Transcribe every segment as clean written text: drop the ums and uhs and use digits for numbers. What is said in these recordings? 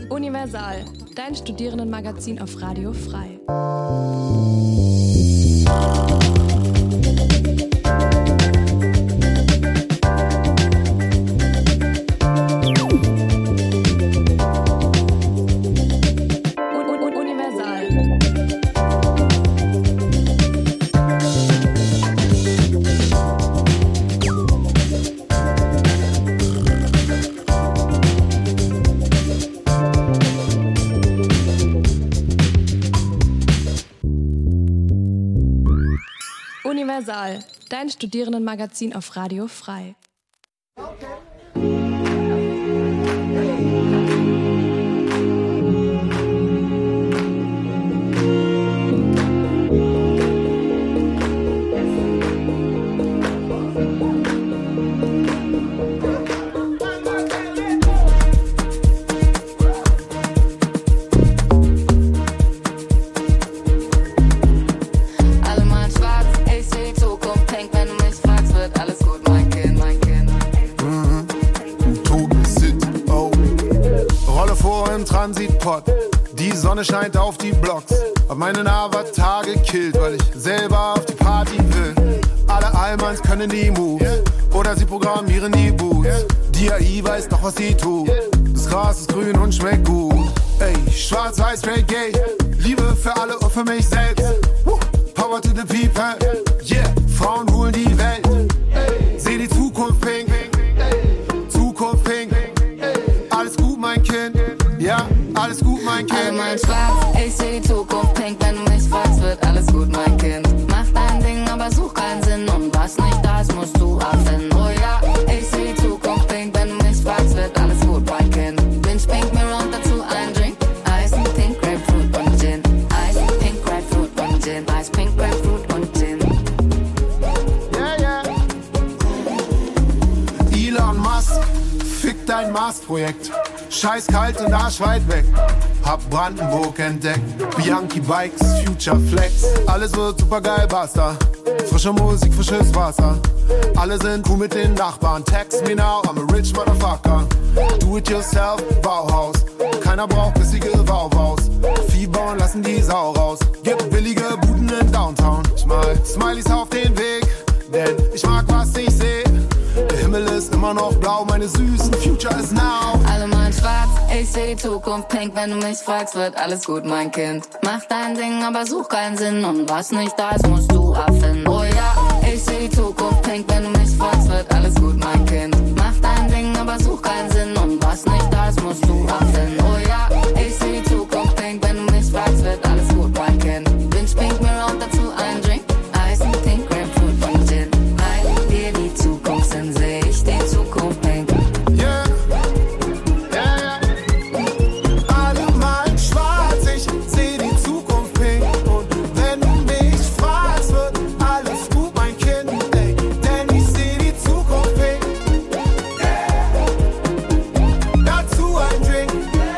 Universal, dein Studierendenmagazin auf Radio Frei. Universal, dein Studierendenmagazin auf Radio Frei. Die Sonne scheint auf die Blocks, hab meinen Avatar gekillt, weil ich selber auf die Party will. Alle Allmanns können die Moves, oder sie programmieren die Boots. Die AI weiß doch, was sie tut, das Gras ist grün und schmeckt gut. Ey, schwarz-weiß, straight gay, Liebe für alle und für mich selbst. Power to the people, yeah, Frauen holen die Welt. Seh die Zukunft pink, Zukunft pink. Alles gut, mein Kind, ja, alles gut, mein Kind. Allgemein schwarz, ich seh die Zukunft pink. Wenn du mich fragst, wird alles gut, mein Kind. Mach dein Ding, aber such keinen Sinn. Und was nicht da ist, musst du erfinden. Oh ja, ich seh die Zukunft pink. Wenn du mich fragst, wird alles gut, mein Kind. Binge pink, Mirror und dazu ein Drink. Ice, Pink, Grapefruit und Gin. Ice, Pink, Grapefruit und Gin. Ice, Pink, Grapefruit und Gin. Yeah, yeah. Elon Musk, fick dein Mars-Projekt. Scheiß kalt und Arsch weit weg. Hab Brandenburg entdeckt. Bianchi Bikes, Future Flex. Alles wird super geil, basta. Frische Musik, frisches Wasser. Alle sind cool mit den Nachbarn. Text me now, I'm a rich motherfucker. Do it yourself, Bauhaus. Keiner braucht bissige Wauwaus. Vieh bauen, lassen die Sau raus. Gibt billige Buden in Downtown. Ich mal Smileys auf den Weg, denn ich mag, was ich seh. Der Himmel ist immer noch blau, meine süßen Future is now. Alle meinen schwarz, ich seh die Zukunft pink. Wenn du mich fragst, wird alles gut, mein Kind. Mach dein Ding, aber such keinen Sinn. Und was nicht da ist, musst du erfinden. Oh ja, ich seh die Zukunft pink. Wenn du mich fragst, wird alles gut, mein Kind. Mach dein Ding, aber such keinen Sinn. Und was nicht da ist, musst du erfinden. Oh ja, ich seh die Zukunft pink. Wenn du mich fragst, wird alles gut, mein Kind. Binge pink, Mirror und dazu ein Drink. Ice, Pink, Grapefruit und Gin. Halt dir die Zukunft in Sicht, die Zukunft pink. Yeah, yeah, yeah. Alle malen schwarz, ich seh die Zukunft pink. Und wenn du mich fragst, wird alles gut, mein Kind. Ey, denn ich seh die Zukunft pink. Yeah. Dazu ein Drink.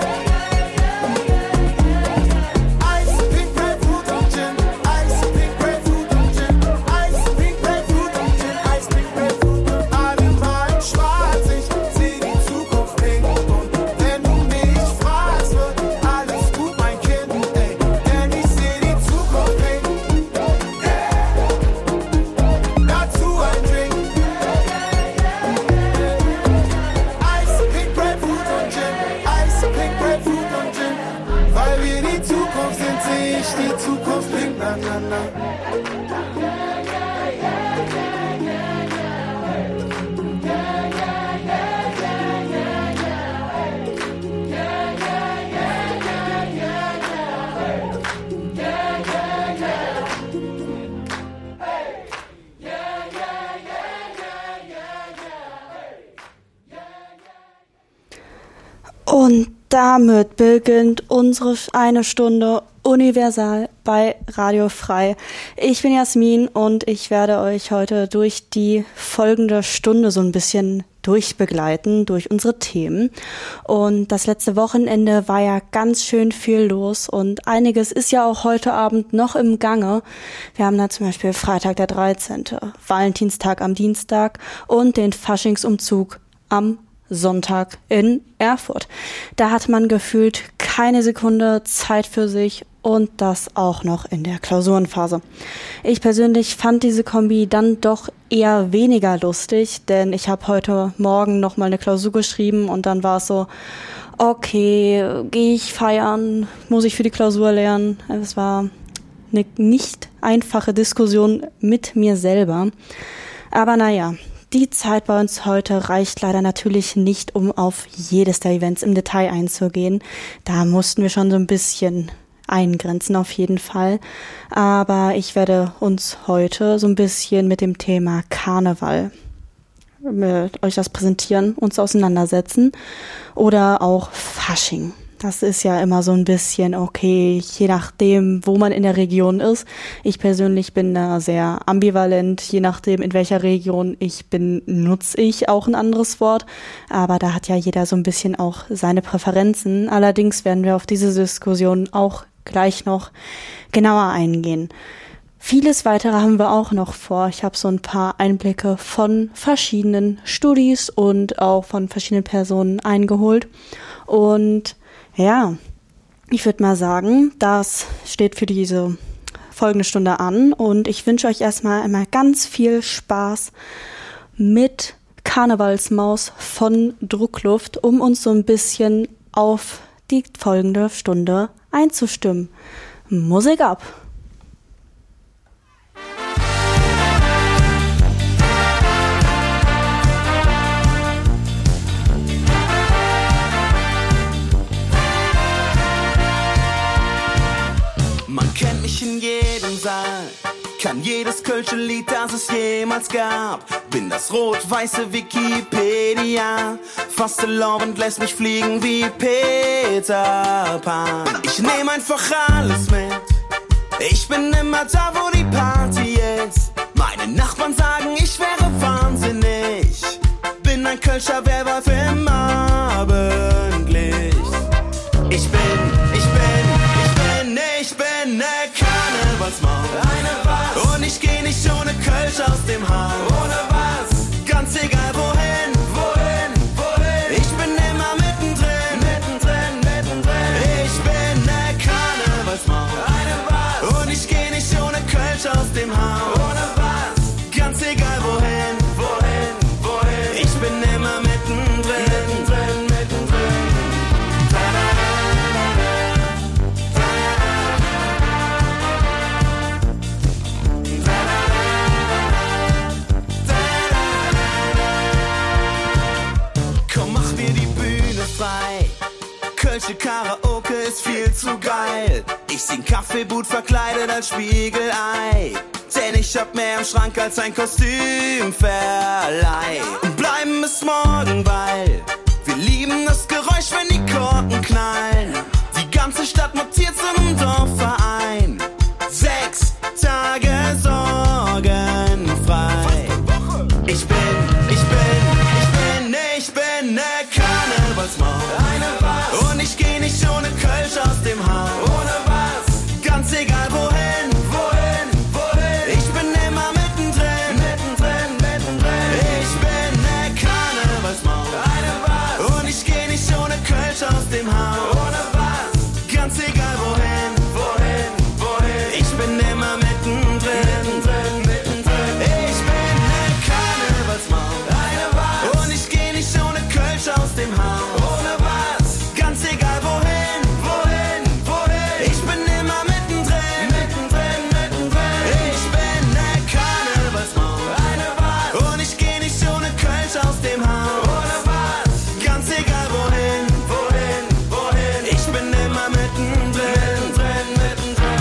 Ice, Pink, Grapefruit und Gin. Ice, Pink, Grapefruit und Gin. Ice, Pink, Grapefruit und Gin. Ice, Pink, Grapefruit. Alle malen schwarz, ich seh die Zukunft pink. Und wenn du mich fragst, wird alles gut, mein Kind. Ey, denn ich seh die Zukunft pink. Yeah. Dazu ein Drink. Ice, Pink, Grapefruit und Gin. Ice, Pink, Grapefruit und Gin. Weil wir die Zukunft sind, seh ich die Zukunft pink. Na, na, na. Und damit beginnt unsere eine Stunde Universal bei Radio Frei. Ich bin Jasmin und ich werde euch heute durch die folgende Stunde so ein bisschen durchbegleiten, durch unsere Themen. Und das letzte Wochenende war ja ganz schön viel los und einiges ist ja auch heute Abend noch im Gange. Wir haben da zum Beispiel Freitag der 13., Valentinstag am Dienstag und den Faschingsumzug am Sonntag in Erfurt. Da hat man gefühlt keine Sekunde Zeit für sich und das auch noch in der Klausurenphase. Ich persönlich fand diese Kombi dann doch eher weniger lustig, denn ich habe heute Morgen nochmal eine Klausur geschrieben und dann war es so, okay, gehe ich feiern, muss ich für die Klausur lernen? Es war eine nicht einfache Diskussion mit mir selber. Aber naja, die Zeit bei uns heute reicht leider natürlich nicht, um auf jedes der Events im Detail einzugehen. Da mussten wir schon so ein bisschen eingrenzen auf jeden Fall. Aber ich werde uns heute so ein bisschen mit dem Thema Karneval mit euch das präsentieren, uns auseinandersetzen oder auch Fasching. Das ist ja immer so ein bisschen okay, je nachdem, wo man in der Region ist. Ich persönlich bin da sehr ambivalent, je nachdem, in welcher Region ich bin, nutze ich auch ein anderes Wort. Aber da hat ja jeder so ein bisschen auch seine Präferenzen. Allerdings werden wir auf diese Diskussion auch gleich noch genauer eingehen. Vieles weitere haben wir auch noch vor. Ich habe so ein paar Einblicke von verschiedenen Studis und auch von verschiedenen Personen eingeholt. Und ja, ich würde mal sagen, das steht für diese folgende Stunde an und ich wünsche euch erstmal einmal ganz viel Spaß mit Karnevalsmaus von Druckluft, um uns so ein bisschen auf die folgende Stunde einzustimmen. Musik ab! Man kennt mich in jedem Saal, kann jedes kölsche Lied, das es jemals gab. Bin das rot-weiße Wikipedia, fastelovend lässt mich fliegen wie Peter Pan. Ich nehme einfach alles mit, ich bin immer da, wo die Party ist. Meine Nachbarn sagen, ich wäre wahnsinnig, bin ein Kölscher Werwolf im Abendlicht. Ich bin ne Karnevalsmaus. Eine was? Und ich geh nicht ohne Kölsch aus dem Haus. Ohne was? Ganz egal wohin, wohin, wohin. Ich bin immer mittendrin, mittendrin, mittendrin. Ich bin ne Karnevalsmaus. Eine was? Und ich geh nicht ohne Kölsch aus dem Haus. Ohne was? Ganz egal wohin, wohin, wohin. Ich bin immer mittendrin, mittendrin, mittendrin. Kölsche Karaoke ist viel zu geil. Ich sing Kaffeeboot verkleidet als Spiegelei. Denn ich hab mehr im Schrank als ein Kostümverleih. Und bleiben bis morgen, weil wir lieben das Geräusch, wenn die Korken knallen. Die ganze Stadt mutiert zu einem Dorfverein. 6 Tage sorgenfrei. Ich bin ne Karnevalsmaus. Eine was? Und ich geh nicht ohne Kölsch aus dem Haus. Ohne was? Ganz egal wohin, wohin, wohin. Ich bin immer mittendrin, mittendrin, mittendrin. Ich bin ne Karnevalsmaus. Eine was? Und ich geh nicht ohne Kölsch aus dem Haus. Ohne was? Ganz egal wohin, wohin, wohin. Ich bin immer mittendrin, mittendrin, mittendrin. Ich bin ne Karnevalsmaus. Eine was? Und ich geh nicht ohne Kölsch aus dem Haus. Ohne was? Ganz egal wohin, wohin, wohin. Ich bin immer mittendrin, mittendrin, mittendrin. Ich bin ne Karnevalsmaus. Eine was? Und ich geh nicht ohne Kölsch aus dem Haus. Ohne was? Ganz egal wohin, wohin, wohin. Ich bin immer mittendrin, mittendrin, mittendrin.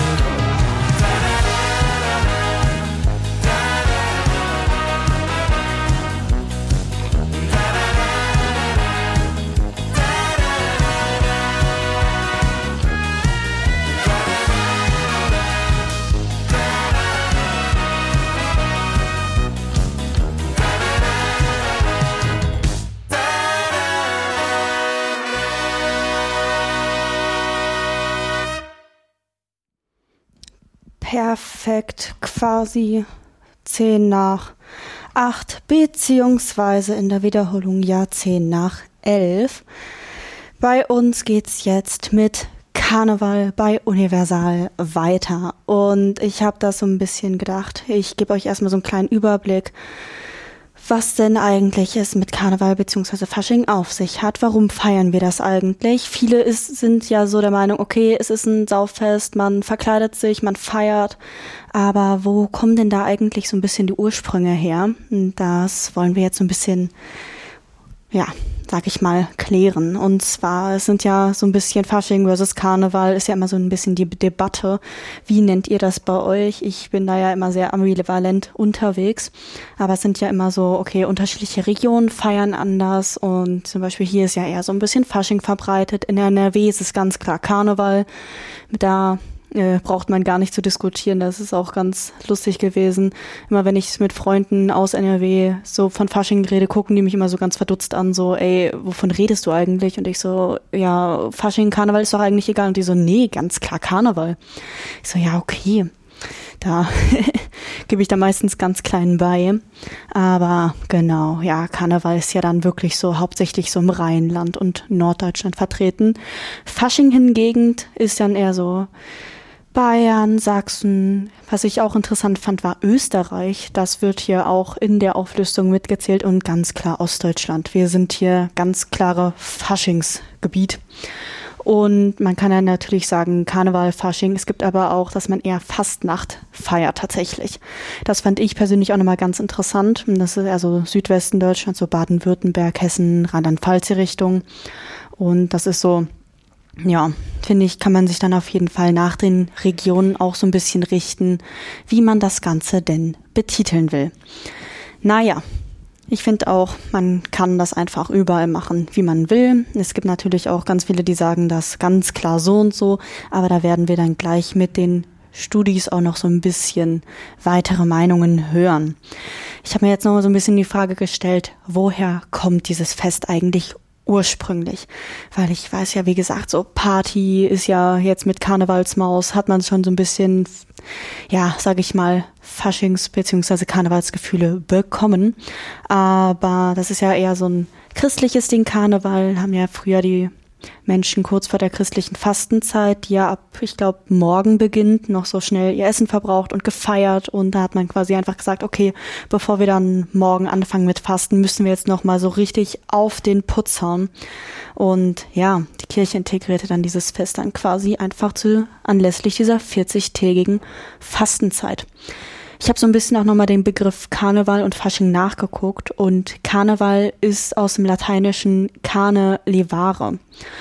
Perfekt, quasi 10 nach 8, beziehungsweise in der Wiederholung ja 10 nach 11. Bei uns geht's jetzt mit Karneval bei Universal weiter. Und ich habe da so ein bisschen gedacht, ich gebe euch erstmal so einen kleinen Überblick, was denn eigentlich es mit Karneval bzw. Fasching auf sich hat. Warum feiern wir das eigentlich? Viele sind ja so der Meinung, okay, es ist ein Sauffest, man verkleidet sich, man feiert. Aber wo kommen denn da eigentlich so ein bisschen die Ursprünge her? Und das wollen wir jetzt so ein bisschen, sag ich mal, klären. Und zwar, es sind ja so ein bisschen Fasching versus Karneval, ist ja immer so ein bisschen die Debatte. Wie nennt ihr das bei euch? Ich bin da ja immer sehr ambivalent unterwegs. Aber es sind ja immer so, okay, unterschiedliche Regionen feiern anders. Und zum Beispiel hier ist ja eher so ein bisschen Fasching verbreitet. In der NRW ist es ganz klar Karneval. Da braucht man gar nicht zu diskutieren, das ist auch ganz lustig gewesen. Immer wenn ich mit Freunden aus NRW so von Fasching rede, gucken die mich immer so ganz verdutzt an, so, ey, wovon redest du eigentlich? Und ich so, ja, Fasching, Karneval ist doch eigentlich egal. Und die so, nee, ganz klar Karneval. Ich so, ja, okay. Da gebe ich da meistens ganz klein bei. Aber genau, ja, Karneval ist ja dann wirklich so hauptsächlich so im Rheinland und Norddeutschland vertreten. Fasching hingegen ist dann eher so Bayern, Sachsen. Was ich auch interessant fand, war Österreich. Das wird hier auch in der Auflistung mitgezählt und ganz klar Ostdeutschland. Wir sind hier ganz klare Faschingsgebiet. Und man kann ja natürlich sagen, Karneval, Fasching. Es gibt aber auch, dass man eher Fastnacht feiert tatsächlich. Das fand ich persönlich auch nochmal ganz interessant. Das ist also Südwesten Deutschland, so Baden-Württemberg, Hessen, Rheinland-Pfalz Richtung. Und das ist so, ja, finde ich, kann man sich dann auf jeden Fall nach den Regionen auch so ein bisschen richten, wie man das Ganze denn betiteln will. Naja, ich finde auch, man kann das einfach überall machen, wie man will. Es gibt natürlich auch ganz viele, die sagen das ganz klar so und so, aber da werden wir dann gleich mit den Studis auch noch so ein bisschen weitere Meinungen hören. Ich habe mir jetzt noch so ein bisschen die Frage gestellt, woher kommt dieses Fest eigentlich ursprünglich? Weil ich weiß ja, wie gesagt, so Party ist ja jetzt mit Karnevalsmaus, hat man schon so ein bisschen, ja, sag ich mal, Faschings- bzw. Karnevalsgefühle bekommen. Aber das ist ja eher so ein christliches Ding. Karneval haben ja früher die Menschen kurz vor der christlichen Fastenzeit, die ja ab, ich glaube, morgen beginnt, noch so schnell ihr Essen verbraucht und gefeiert. Und da hat man quasi einfach gesagt, okay, bevor wir dann morgen anfangen mit Fasten, müssen wir jetzt noch mal so richtig auf den Putz hauen. Und ja, die Kirche integrierte dann dieses Fest dann quasi einfach anlässlich dieser 40-tägigen Fastenzeit. Ich habe so ein bisschen auch nochmal den Begriff Karneval und Fasching nachgeguckt und Karneval ist aus dem Lateinischen carne levare.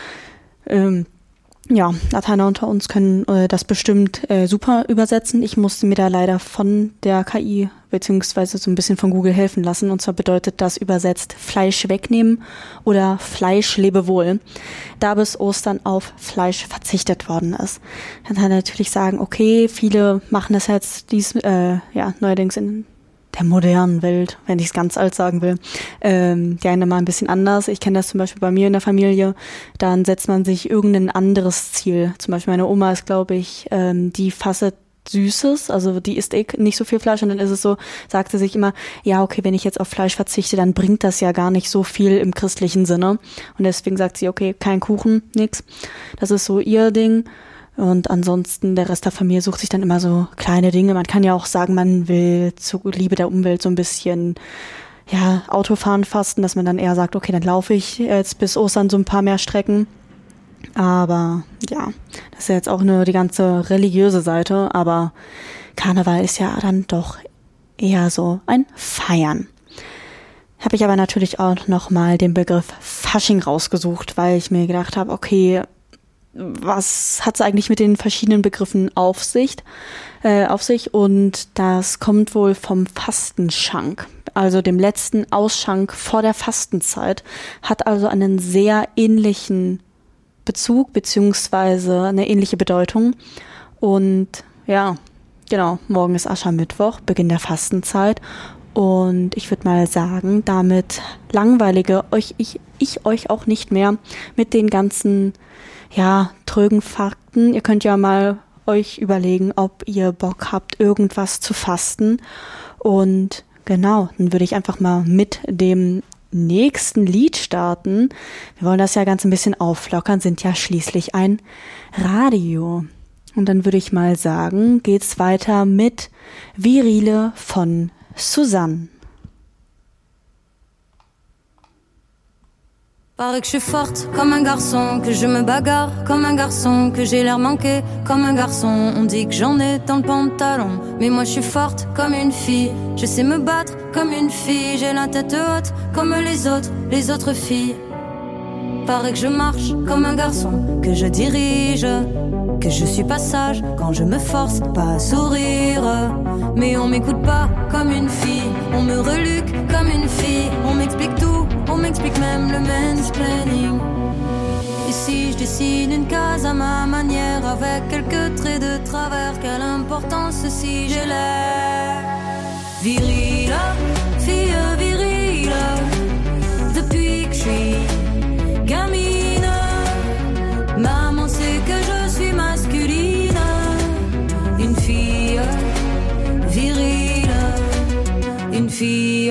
Ja, Lateiner unter uns können das bestimmt super übersetzen. Ich musste mir da leider von der KI beziehungsweise so ein bisschen von Google helfen lassen. Und zwar bedeutet das übersetzt Fleisch wegnehmen oder Fleisch lebe wohl, da bis Ostern auf Fleisch verzichtet worden ist. Dann kann man natürlich sagen, okay, viele machen das jetzt neuerdings in der modernen Welt, wenn ich es ganz alt sagen will, gerne mal ein bisschen anders. Ich kenne das zum Beispiel bei mir in der Familie, dann setzt man sich irgendein anderes Ziel. Zum Beispiel meine Oma ist, glaube ich, die fasset Süßes, also die isst nicht so viel Fleisch und dann ist es so, sagt sie sich immer, ja okay, wenn ich jetzt auf Fleisch verzichte, dann bringt das ja gar nicht so viel im christlichen Sinne und deswegen sagt sie, okay, kein Kuchen, nix. Das ist so ihr Ding. Und ansonsten, der Rest der Familie sucht sich dann immer so kleine Dinge. Man kann ja auch sagen, man will zur Liebe der Umwelt so ein bisschen, ja, Autofahren fasten, dass man dann eher sagt, okay, dann laufe ich jetzt bis Ostern so ein paar mehr Strecken. Aber ja, das ist ja jetzt auch nur die ganze religiöse Seite. Aber Karneval ist ja dann doch eher so ein Feiern. Habe ich aber natürlich auch nochmal den Begriff Fasching rausgesucht, weil ich mir gedacht habe, okay, was hat es eigentlich mit den verschiedenen Begriffen auf sich? Und das kommt wohl vom Fastenschank, also dem letzten Ausschank vor der Fastenzeit, hat also einen sehr ähnlichen Bezug beziehungsweise eine ähnliche Bedeutung. Und ja, genau, morgen ist Aschermittwoch, Beginn der Fastenzeit. Und ich würde mal sagen, damit langweilige ich euch auch nicht mehr mit den ganzen trögen Fakten. Ihr könnt ja mal euch überlegen, ob ihr Bock habt, irgendwas zu fasten. Und genau, dann würde ich einfach mal mit dem nächsten Lied starten. Wir wollen das ja ganz ein bisschen auflockern, sind ja schließlich ein Radio. Und dann würde ich mal sagen, geht's weiter mit Virile von Suzanne. Paraît que je suis forte comme un garçon, que je me bagarre comme un garçon, que j'ai l'air manqué comme un garçon. On dit que j'en ai dans le pantalon, mais moi je suis forte comme une fille. Je sais me battre comme une fille, j'ai la tête haute comme les autres filles. Paraît que je marche comme un garçon, que je dirige, que je suis pas sage quand je me force pas à sourire. Mais on m'écoute pas comme une fille, on me reluque comme une fille, on m'explique tout, on m'explique même le mansplaining. Ici je dessine une case à ma manière, avec quelques traits de travers. Quelle importance si j'ai l'air virile, fille virile. Depuis que je suis gamine, maman sait que je suis masculine. Une fille virile, une fille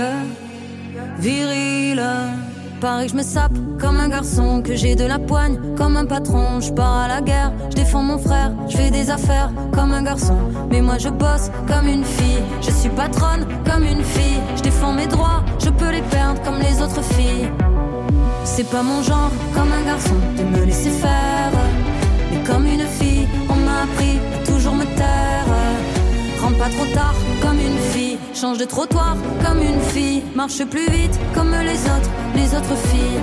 virile. Pareil que je me sape comme un garçon, que j'ai de la poigne comme un patron. Je pars à la guerre, je défends mon frère, je fais des affaires comme un garçon. Mais moi je bosse comme une fille, je suis patronne comme une fille. Je défends mes droits, je peux les perdre comme les autres filles. C'est pas mon genre comme un garçon de me laisser faire, mais comme une fille on m'a appris à toujours me taire. Rentre pas trop tard comme une fille, change de trottoir comme une fille, marche plus vite comme les autres filles.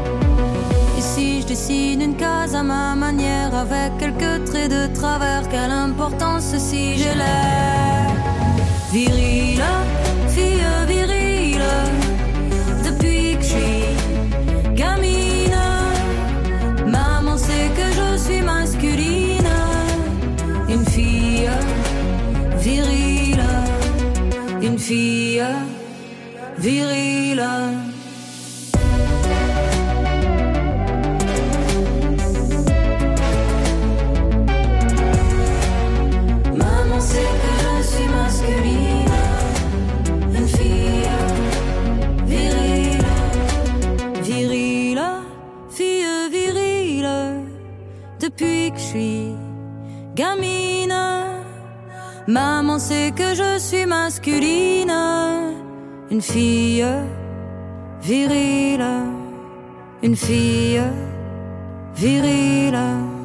Ici je dessine une case à ma manière, avec quelques traits de travers. Quelle importance si j'ai l'air virile, fille virile. Depuis que je suis gamine, maman sait que je suis masculine. Une fille virile, une fille virile. Maman sait que je suis masculine. Une fille virile, virile, fille virile. Depuis que je suis gamine, maman sait que je suis masculine. Une fille virile, une fille virile.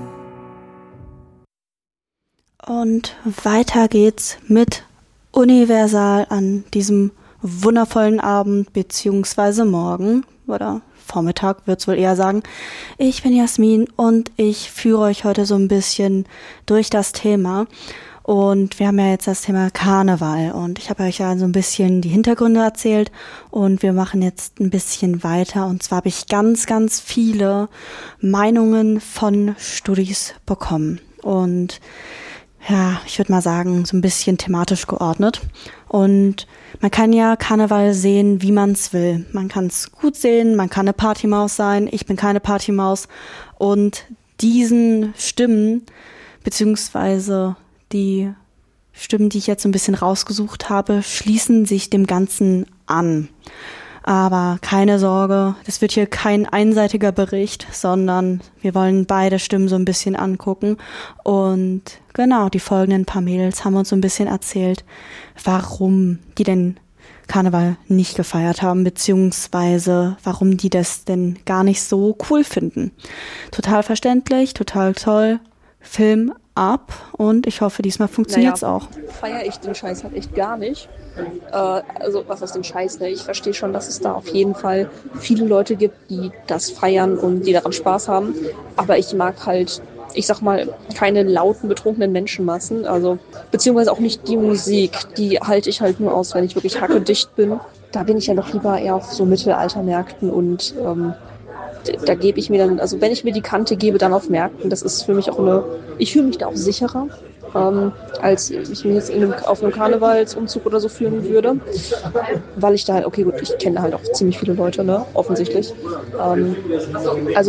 Und weiter geht's mit Universal an diesem wundervollen Abend beziehungsweise morgen oder Vormittag wird's wohl eher sagen. Ich bin Jasmin und ich führe euch heute so ein bisschen durch das Thema. Und wir haben ja jetzt das Thema Karneval und ich habe euch ja so ein bisschen die Hintergründe erzählt und wir machen jetzt ein bisschen weiter. Und zwar habe ich ganz, ganz viele Meinungen von Studis bekommen und ja, ich würde mal sagen, so ein bisschen thematisch geordnet. Und man kann ja Karneval sehen, wie man es will. Man kann es gut sehen, man kann eine Partymaus sein, ich bin keine Partymaus. Und diesen Stimmen, beziehungsweise die Stimmen, die ich jetzt so ein bisschen rausgesucht habe, schließen sich dem Ganzen an. Aber keine Sorge, das wird hier kein einseitiger Bericht, sondern wir wollen beide Stimmen so ein bisschen angucken. Und genau, die folgenden paar Mädels haben uns so ein bisschen erzählt, warum die denn Karneval nicht gefeiert haben, beziehungsweise warum die das denn gar nicht so cool finden. Total verständlich, total toll, Film ab und ich hoffe, diesmal funktioniert's auch. Feiere ich den Scheiß halt echt gar nicht. Also was heißt den Scheiß, ne? Ich verstehe schon, dass es da auf jeden Fall viele Leute gibt, die das feiern und die daran Spaß haben. Aber ich mag halt, ich sag mal, keine lauten, betrunkenen Menschenmassen. Also beziehungsweise auch nicht die Musik. Die halte ich halt nur aus, wenn ich wirklich hackedicht bin. Da bin ich ja doch lieber eher auf so Mittelaltermärkten und da gebe ich mir dann, also wenn ich mir die Kante gebe, dann auf Märkten. Das ist für mich auch ich fühle mich da auch sicherer, als ich mich jetzt auf einem Karnevalsumzug oder so fühlen würde. Weil ich da halt, okay gut, ich kenne halt auch ziemlich viele Leute, ne, offensichtlich. Also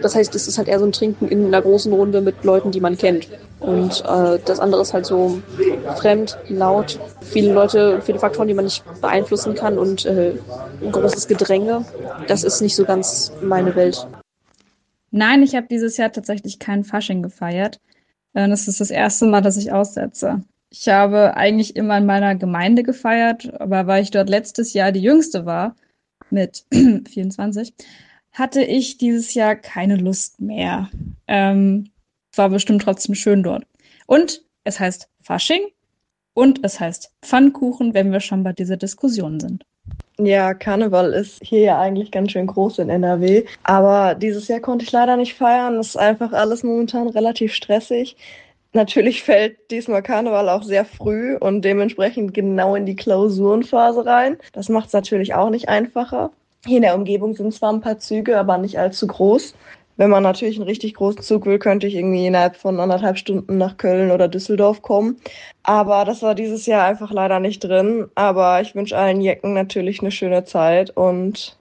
Das heißt, es ist halt eher so ein Trinken in einer großen Runde mit Leuten, die man kennt. Und das andere ist halt so fremd, laut, viele Leute, viele Faktoren, die man nicht beeinflussen kann und ein großes Gedränge. Das ist nicht so ganz meine Welt. Nein, ich habe dieses Jahr tatsächlich kein Fasching gefeiert. Das ist das erste Mal, dass ich aussetze. Ich habe eigentlich immer in meiner Gemeinde gefeiert, aber weil ich dort letztes Jahr die Jüngste war, mit 24, hatte ich dieses Jahr keine Lust mehr. War bestimmt trotzdem schön dort. Und es heißt Fasching und es heißt Pfannkuchen, wenn wir schon bei dieser Diskussion sind. Ja, Karneval ist hier ja eigentlich ganz schön groß in NRW. Aber dieses Jahr konnte ich leider nicht feiern. Es ist einfach alles momentan relativ stressig. Natürlich fällt diesmal Karneval auch sehr früh und dementsprechend genau in die Klausurenphase rein. Das macht es natürlich auch nicht einfacher. Hier in der Umgebung sind zwar ein paar Züge, aber nicht allzu groß. Wenn man natürlich einen richtig großen Zug will, könnte ich irgendwie innerhalb von 1,5 Stunden nach Köln oder Düsseldorf kommen. Aber das war dieses Jahr einfach leider nicht drin. Aber ich wünsche allen Jecken natürlich eine schöne Zeit und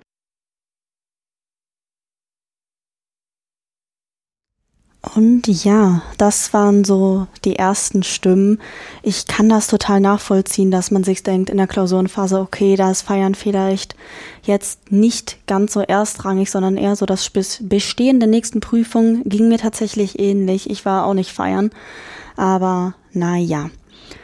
ja, das waren so die ersten Stimmen. Ich kann das total nachvollziehen, dass man sich denkt in der Klausurenphase, okay, da ist Feiern vielleicht jetzt nicht ganz so erstrangig, sondern eher so das Bestehen der nächsten Prüfung ging mir tatsächlich ähnlich. Ich war auch nicht feiern, aber naja.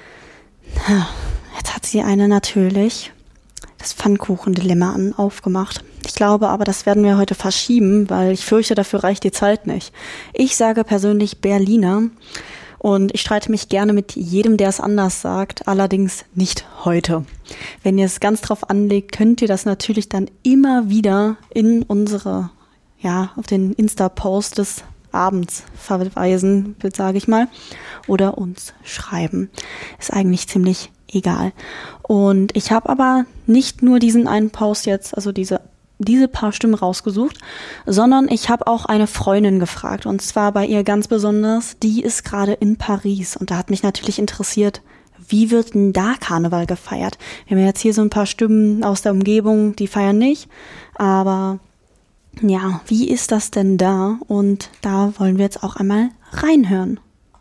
Jetzt hat sie eine natürlich das Pfannkuchen-Dilemma aufgemacht. Ich glaube aber, das werden wir heute verschieben, weil ich fürchte, dafür reicht die Zeit nicht. Ich sage persönlich Berliner und ich streite mich gerne mit jedem, der es anders sagt, allerdings nicht heute. Wenn ihr es ganz drauf anlegt, könnt ihr das natürlich dann immer wieder in unsere, auf den Insta-Post des Abends verweisen, sage ich mal, oder uns schreiben. Ist eigentlich ziemlich egal. Und ich habe aber nicht nur diesen einen Post jetzt, also diese paar Stimmen rausgesucht, sondern ich habe auch eine Freundin gefragt und zwar bei ihr ganz besonders, die ist gerade in Paris und da hat mich natürlich interessiert, wie wird denn da Karneval gefeiert? Wir haben jetzt hier so ein paar Stimmen aus der Umgebung, die feiern nicht, aber ja, wie ist das denn da? Und da wollen wir jetzt auch einmal reinhören.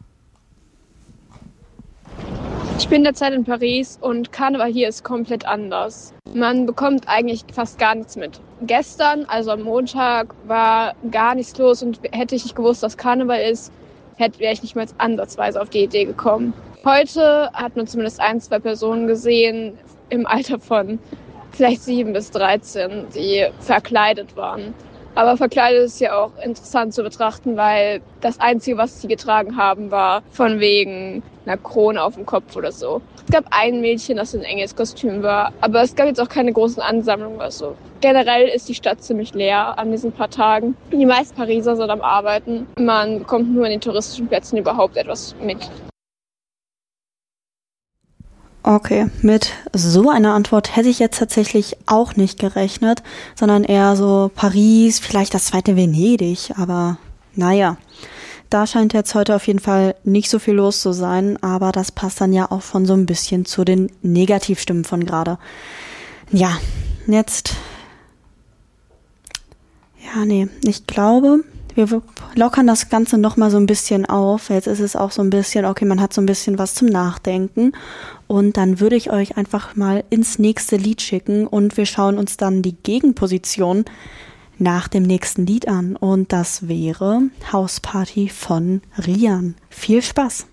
Ich bin derzeit in Paris und Karneval hier ist komplett anders. Man bekommt eigentlich fast gar nichts mit. Gestern, also am Montag, war gar nichts los und hätte ich nicht gewusst, dass Karneval ist, wäre ich nicht mal ansatzweise auf die Idee gekommen. Heute hat man zumindest 1-2 Personen gesehen im Alter von vielleicht 7 bis 13, die verkleidet waren. Aber verkleidet ist ja auch interessant zu betrachten, weil das Einzige, was sie getragen haben, war von wegen einer Krone auf dem Kopf oder so. Es gab ein Mädchen, das in ein enges Kostüm war, aber es gab jetzt auch keine großen Ansammlungen oder so. Generell ist die Stadt ziemlich leer an diesen paar Tagen. Die meisten Pariser sind am Arbeiten. Man bekommt nur an den touristischen Plätzen überhaupt etwas mit. Okay, mit so einer Antwort hätte ich jetzt tatsächlich auch nicht gerechnet, sondern eher so Paris, vielleicht das zweite Venedig, aber naja, da scheint jetzt heute auf jeden Fall nicht so viel los zu sein, aber das passt dann ja auch schon so ein bisschen zu den Negativstimmen von gerade. Ja, jetzt, ich glaube, wir lockern das Ganze nochmal so ein bisschen auf. Jetzt ist es auch so ein bisschen, okay, man hat so ein bisschen was zum Nachdenken. Und dann würde ich euch einfach mal ins nächste Lied schicken und wir schauen uns dann die Gegenposition nach dem nächsten Lied an. Und das wäre Hausparty von Rian. Viel Spaß!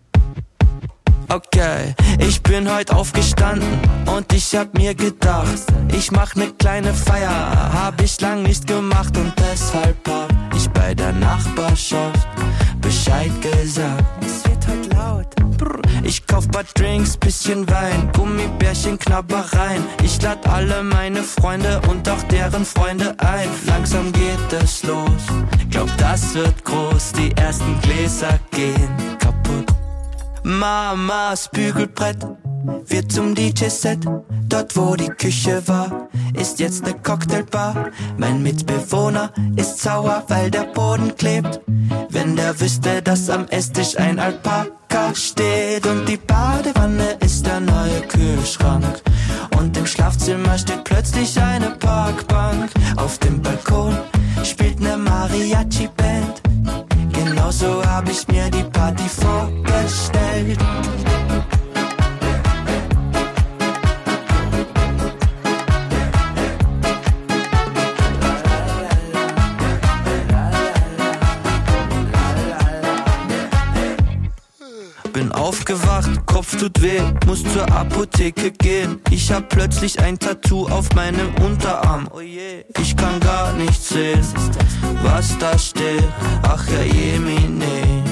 Okay, ich bin heute aufgestanden und ich hab mir gedacht, ich mach ne kleine Feier, hab ich lang nicht gemacht und deshalb hab ich bei der Nachbarschaft Bescheid gesagt. Es wird heute laut. Brr. Ich kauf paar Drinks, bisschen Wein, Gummibärchen, Knabbereien. Ich lad alle meine Freunde und auch deren Freunde ein. Langsam geht es los, glaub das wird groß, die ersten Gläser gehen kaputt. Mamas Bügelbrett wird zum DJ-Set. Dort wo die Küche war, ist jetzt ne Cocktailbar. Mein Mitbewohner ist sauer, weil der Boden klebt. Wenn der wüsste, dass am Esstisch ein Alpaka steht. Und die Badewanne ist der neue Kühlschrank. Und im Schlafzimmer steht plötzlich eine Parkbank. Auf dem Balkon spielt ne Mariachi vorgestellt. Bin aufgewacht, Kopf tut weh, muss zur Apotheke gehen. Ich hab plötzlich ein Tattoo auf meinem Unterarm. Oh je, ich kann gar nicht sehen, was da steht. Ach ja, Jemine.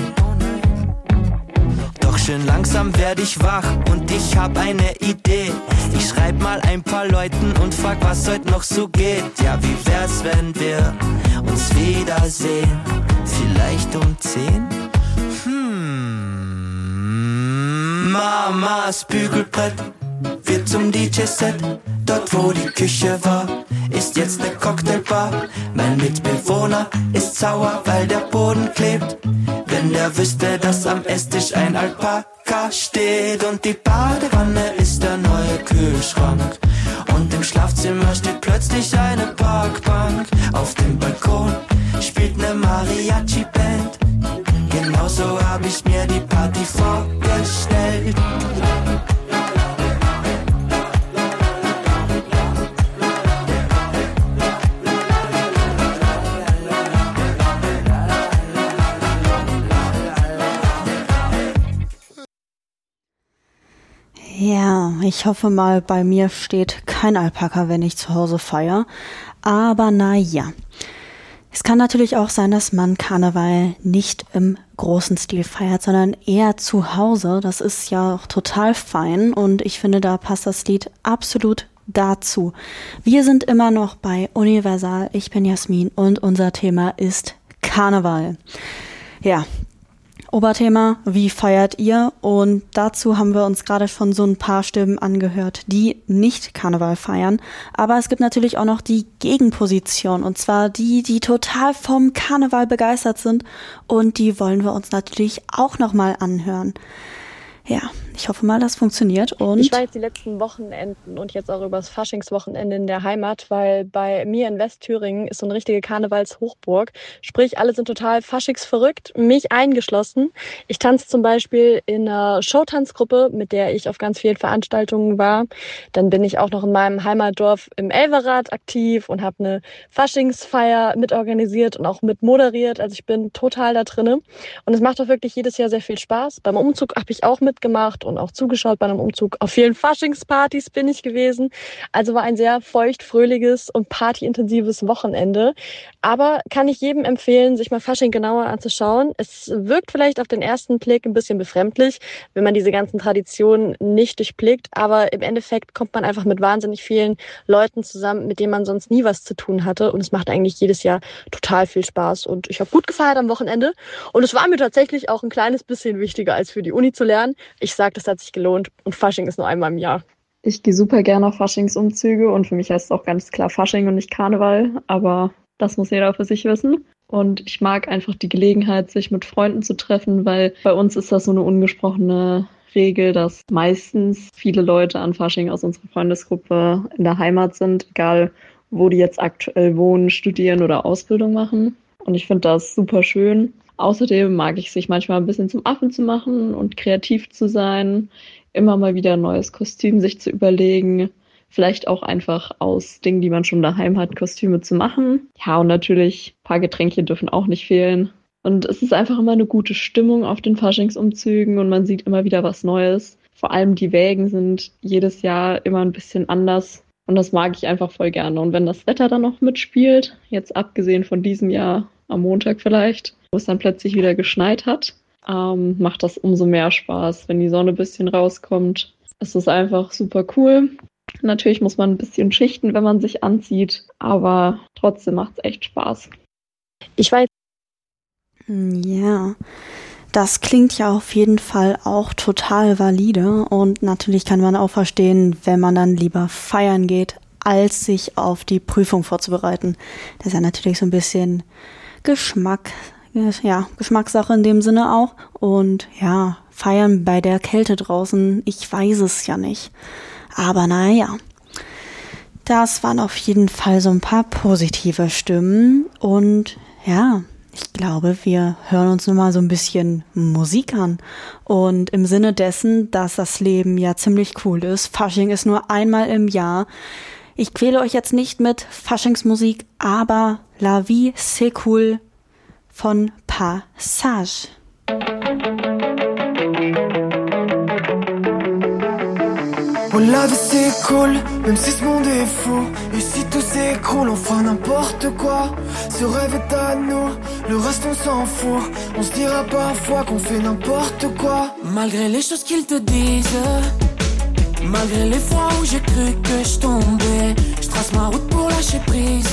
Doch schön langsam werd ich wach und ich hab eine Idee. Ich schreib mal ein paar Leuten und frag, was heute noch so geht. Ja, wie wär's, wenn wir uns wiedersehen? Vielleicht um 10? Mamas Bügelbrett wird zum DJ-Set. Dort wo die Küche war, ist jetzt eine Cocktailbar. Mein Mitbewohner ist sauer, weil der Boden klebt. Wenn der wüsste, dass am Esstisch ein Alpaka steht. Und die Badewanne ist der neue Kühlschrank. Und im Schlafzimmer steht plötzlich eine Parkbank. Auf dem Balkon spielt eine Mariachi-Band. Genauso hab ich mir die Party vorgestellt. Ja, ich hoffe mal, bei mir steht kein Alpaka, wenn ich zu Hause feiere. Aber naja. Es kann natürlich auch sein, dass man Karneval nicht im großen Stil feiert, sondern eher zu Hause. Das ist ja auch total fein und ich finde, da passt das Lied absolut dazu. Wir sind immer noch bei Universal. Ich bin Jasmin und unser Thema ist Karneval. Ja, Oberthema, wie feiert ihr? Und dazu haben wir uns gerade schon so ein paar Stimmen angehört, die nicht Karneval feiern. Aber es gibt natürlich auch noch die Gegenposition, und zwar die total vom Karneval begeistert sind. Und die wollen wir uns natürlich auch nochmal anhören. Ja, ich hoffe mal, das funktioniert. Und ich war jetzt die letzten Wochenenden und jetzt auch übers Faschingswochenende in der Heimat, weil bei mir in Westthüringen ist so eine richtige Karnevalshochburg. Sprich, alle sind total faschingsverrückt, mich eingeschlossen. Ich tanze zum Beispiel in einer Showtanzgruppe, mit der ich auf ganz vielen Veranstaltungen war. Dann bin ich auch noch in meinem Heimatdorf im Elverrad aktiv und habe eine Faschingsfeier mitorganisiert und auch mit moderiert. Also ich bin total da drinne. Und es macht auch wirklich jedes Jahr sehr viel Spaß. Beim Umzug habe ich auch mitgemacht und auch zugeschaut bei einem Umzug. Auf vielen Faschingspartys bin ich gewesen. Also war ein sehr feucht, fröhliches und partyintensives Wochenende. Aber kann ich jedem empfehlen, sich mal Fasching genauer anzuschauen. Es wirkt vielleicht auf den ersten Blick ein bisschen befremdlich, wenn man diese ganzen Traditionen nicht durchblickt. Aber im Endeffekt kommt man einfach mit wahnsinnig vielen Leuten zusammen, mit denen man sonst nie was zu tun hatte. Und es macht eigentlich jedes Jahr total viel Spaß. Und ich habe gut gefeiert am Wochenende. Und es war mir tatsächlich auch ein kleines bisschen wichtiger, als für die Uni zu lernen. Ich sage, das hat sich gelohnt und Fasching ist nur einmal im Jahr. Ich gehe super gerne auf Faschingsumzüge und für mich heißt es auch ganz klar Fasching und nicht Karneval, aber das muss jeder für sich wissen. Und ich mag einfach die Gelegenheit, sich mit Freunden zu treffen, weil bei uns ist das so eine ungesprochene Regel, dass meistens viele Leute an Fasching aus unserer Freundesgruppe in der Heimat sind, egal wo die jetzt aktuell wohnen, studieren oder Ausbildung machen. Und ich finde das super schön. Außerdem mag ich es, sich manchmal ein bisschen zum Affen zu machen und kreativ zu sein, immer mal wieder ein neues Kostüm sich zu überlegen, vielleicht auch einfach aus Dingen, die man schon daheim hat, Kostüme zu machen. Ja, und natürlich, ein paar Getränke dürfen auch nicht fehlen. Und es ist einfach immer eine gute Stimmung auf den Faschingsumzügen und man sieht immer wieder was Neues. Vor allem die Wägen sind jedes Jahr immer ein bisschen anders und das mag ich einfach voll gerne. Und wenn das Wetter dann noch mitspielt, jetzt abgesehen von diesem Jahr am Montag vielleicht, wo es dann plötzlich wieder geschneit hat, macht das umso mehr Spaß, wenn die Sonne ein bisschen rauskommt. Es ist einfach super cool. Natürlich muss man ein bisschen schichten, wenn man sich anzieht, aber trotzdem macht es echt Spaß. Ich weiß. Ja, das klingt ja auf jeden Fall auch total valide und natürlich kann man auch verstehen, wenn man dann lieber feiern geht, als sich auf die Prüfung vorzubereiten. Das ist ja natürlich so ein bisschen Geschmackssache in dem Sinne auch. Und ja, feiern bei der Kälte draußen, ich weiß es ja nicht. Aber naja, das waren auf jeden Fall so ein paar positive Stimmen. Und ja, ich glaube, wir hören uns nun mal so ein bisschen Musik an. Und im Sinne dessen, dass das Leben ja ziemlich cool ist, Fasching ist nur einmal im Jahr. Ich quäle euch jetzt nicht mit Faschingsmusik, aber La Vie c'est cool von Passage. Oh la vie c'est cool, même si ce monde est fou. Et si tout s'écroule, on fera n'importe quoi. Ce rêve est à nous, le reste on s'en fout. On se dira parfois qu'on fait n'importe quoi. Malgré les choses qu'ils te disent, malgré les fois où j'ai cru que je tombais, je trace ma route pour lâcher prise.